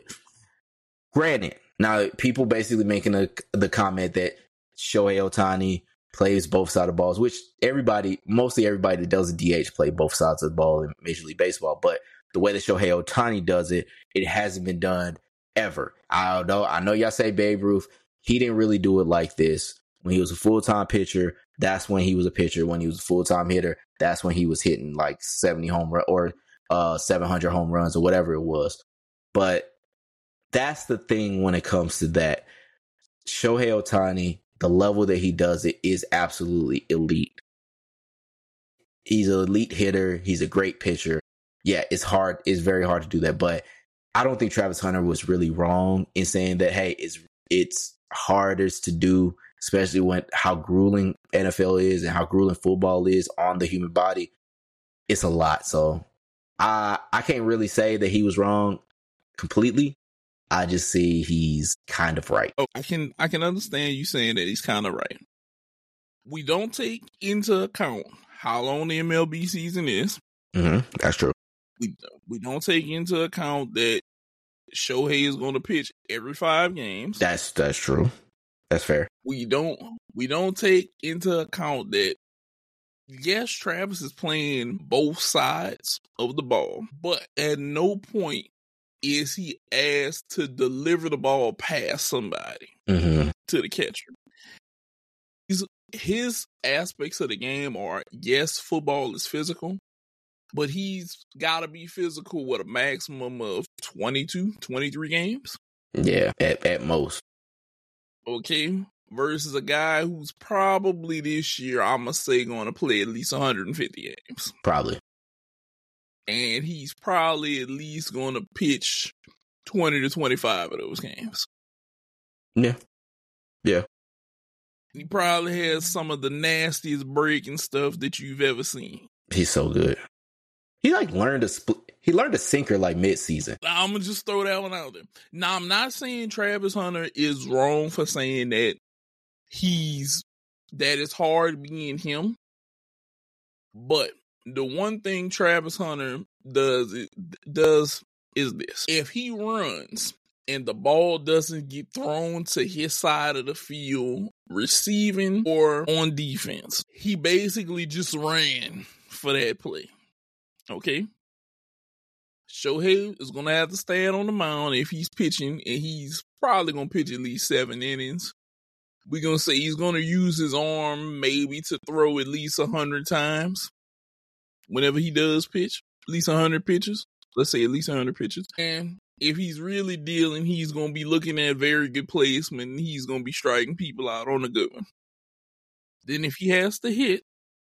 Granted, now people basically making a, the comment that Shohei Ohtani plays both sides of the balls, which everybody, mostly everybody that does a D H play both sides of the ball in Major League Baseball. But the way that Shohei Ohtani does it, it hasn't been done ever. I don't know. I know y'all say Babe Ruth. He didn't really do it like this. When he was a full-time pitcher, that's when he was a pitcher. When he was a full-time hitter, that's when he was hitting like seventy home run or uh, seven hundred home runs or whatever it was. But that's the thing when it comes to that. Shohei Ohtani, the level that he does it is absolutely elite. He's an elite hitter. He's a great pitcher. Yeah, it's hard. It's very hard to do that. But I don't think Travis Hunter was really wrong in saying that, hey, it's it's hardest to do, especially when how grueling N F L is and how grueling football is on the human body. It's a lot. So I I can't really say that he was wrong completely. I just see he's kind of right. Oh, I can I can understand you saying that he's kind of right. We don't take into account how long the M L B season is. Mm-hmm. That's true. We we don't take into account that Shohei is going to pitch every five games. That's that's true. That's fair. We don't we don't take into account that yes, Travis is playing both sides of the ball, but at no point is he asked to deliver the ball past somebody mm-hmm. to the catcher. He's, his aspects of the game are, yes, football is physical, but he's got to be physical with a maximum of twenty-two, twenty-three games. Yeah, at, at most. Okay, versus a guy who's probably this year, I'm going to say, going to play at least one hundred fifty games. Probably. And he's probably at least going to pitch twenty to twenty-five of those games. Yeah. Yeah. He probably has some of the nastiest breaking stuff that you've ever seen. He's so good. He like learned to split. He learned a sinker like mid-season. Now, I'm going to just throw that one out there. Now, I'm not saying Travis Hunter is wrong for saying that he's that is hard being him. But the one thing Travis Hunter does does is this: if he runs and the ball doesn't get thrown to his side of the field, receiving or on defense, he basically just ran for that play. Okay? Shohei is going to have to stand on the mound if he's pitching, and he's probably going to pitch at least seven innings. We're going to say he's going to use his arm maybe to throw at least one hundred times whenever he does pitch, at least one hundred pitches. Let's say at least one hundred pitches. And if he's really dealing, he's going to be looking at very good placement, and he's going to be striking people out on a good one. Then if he has to hit,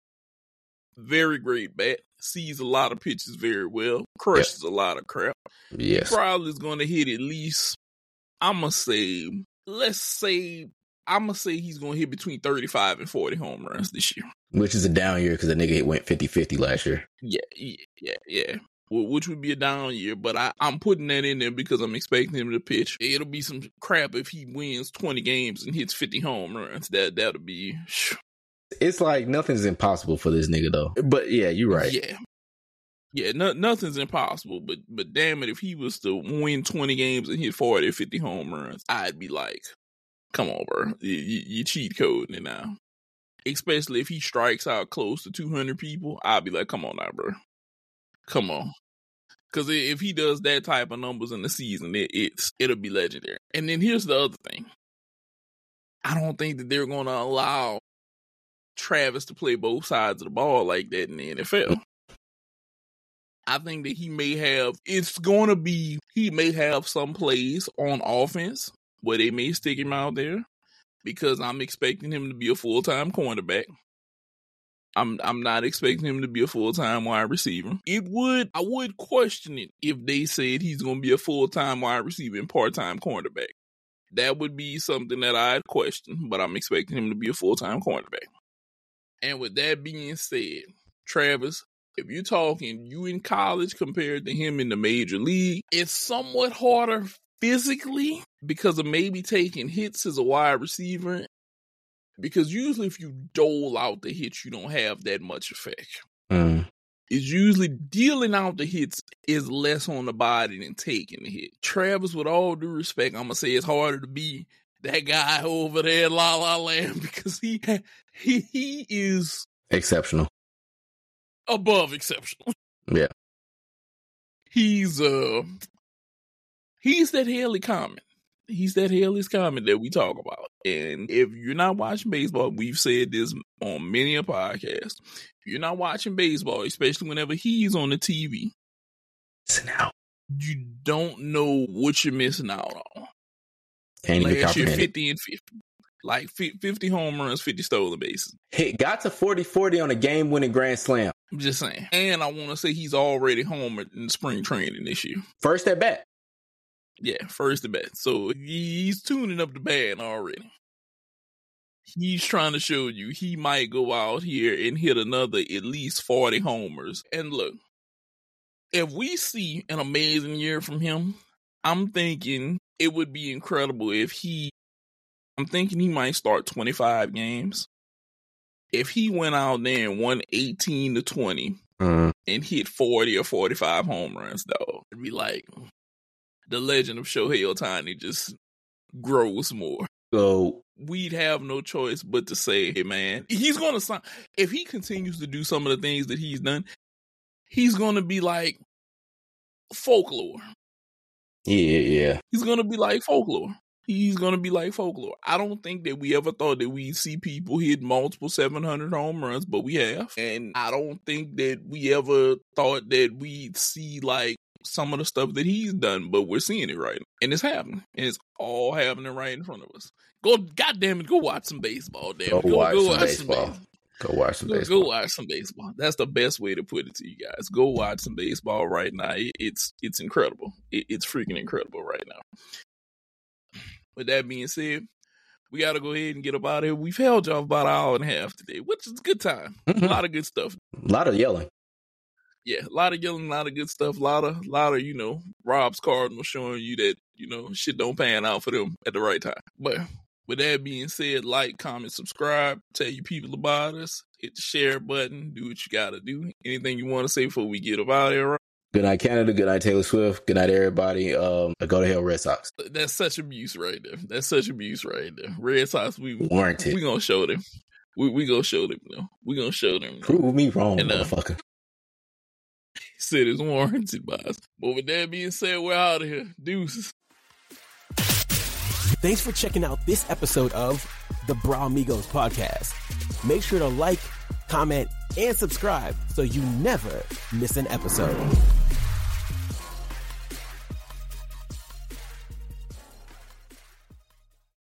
very great bat, sees a lot of pitches very well, crushes yep. a lot of crap. Yes. He probably is going to hit at least, I'm going to say, let's say, I'm going to say he's going to hit between thirty-five and forty home runs this year. Which is a down year because the nigga went fifty-fifty last year. Yeah, yeah, yeah, yeah. Which would be a down year, but I, I'm putting that in there because I'm expecting him to pitch. It'll be some crap if he wins twenty games and hits fifty home runs. That, that'll be... It's like nothing's impossible for this nigga, though. But yeah, you're right. Yeah. Yeah, no, nothing's impossible, but but damn it, if he was to win twenty games and hit forty or fifty home runs, I'd be like, come on, bro. You, you, you cheat coding it now. Especially if he strikes out close to two hundred people, I'd be like, come on now, bro. Come on. Because if he does that type of numbers in the season, it, it's, it'll be legendary. And then here's the other thing. I don't think that they're going to allow Travis to play both sides of the ball like that in the N F L. I think that he may have, it's going to be, he may have some plays on offense where they may stick him out there because I'm expecting him to be a full-time cornerback. I'm I'm not expecting him to be a full-time wide receiver. It would I would question it if they said he's going to be a full-time wide receiver and part-time cornerback. That would be something that I'd question, but I'm expecting him to be a full-time cornerback. And with that being said, Travis, if you're talking you in college compared to him in the major league, it's somewhat harder physically because of maybe taking hits as a wide receiver. Because usually if you dole out the hits, you don't have that much effect. Mm. It's usually dealing out the hits is less on the body than taking the hit. Travis, with all due respect, I'm going to say it's harder to be that guy over there in La La Land because he, he, he is... exceptional. Above exceptional. Yeah. He's, uh... He's that Haley Comet. He's that Haley's Comet that we talk about. And if you're not watching baseball, we've said this on many a podcast. If you're not watching baseball, especially whenever he's on the T V, listen out. You don't know what you're missing out on. Can't even Last year, comprehend fifty and fifty. Like fifty home runs, fifty stolen bases. He got to forty forty on a game-winning grand slam. I'm just saying. And I want to say he's already homered in spring training this year. First at bat. Yeah, first at bat. So he's tuning up the bat already. He's trying to show you he might go out here and hit another at least forty homers. And look, if we see an amazing year from him, I'm thinking it would be incredible if he, I'm thinking he might start twenty-five games. If he went out there and won eighteen to twenty mm. and hit forty or forty-five home runs, though, it'd be like... the legend of Shohei Ohtani just grows more. So we'd have no choice but to say, hey, man, he's going to sign. If he continues to do some of the things that he's done, he's going to be like folklore. Yeah, yeah. He's going to be like folklore. He's going to be like folklore. I don't think that we ever thought that we'd see people hit multiple seven hundred home runs, but we have. And I don't think that we ever thought that we'd see like some of the stuff that he's done, but we're seeing it right now. And it's happening. And it's all happening right in front of us. Go, goddamn it, go watch some baseball, damn it. Go, go watch, go some, watch baseball. some baseball. Go watch some go, baseball. Go watch some baseball. That's the best way to put it to you guys. Go watch some baseball right now. It, it's it's incredible. It, it's freaking incredible right now. With that being said, we got to go ahead and get up out of here. We've held y'all about an hour and a half today, which is a good time. Mm-hmm. A lot of good stuff. A lot of yelling. Yeah, a lot of yelling, a lot of good stuff, a lot of, lot of, you know, Rob's Cardinals showing you that, you know, shit don't pan out for them at the right time. But With that being said, like, comment, subscribe, tell your people about us, hit the share button, do what you gotta do. Anything you want to say before we get up out of here? Good night, Canada. Good night, Taylor Swift. Good night, everybody. Um, go to hell, Red Sox. That's such abuse right there. That's such abuse right there. Red Sox, we warranted. We gonna show them. We we gonna show them. Though. We gonna show them. Though. Prove me wrong, and, uh, motherfucker. He said it's warranted, boss. But with that being said, we're out of here. Deuces. Thanks for checking out this episode of the Bra Amigos podcast. Make sure to like, comment, and subscribe so you never miss an episode.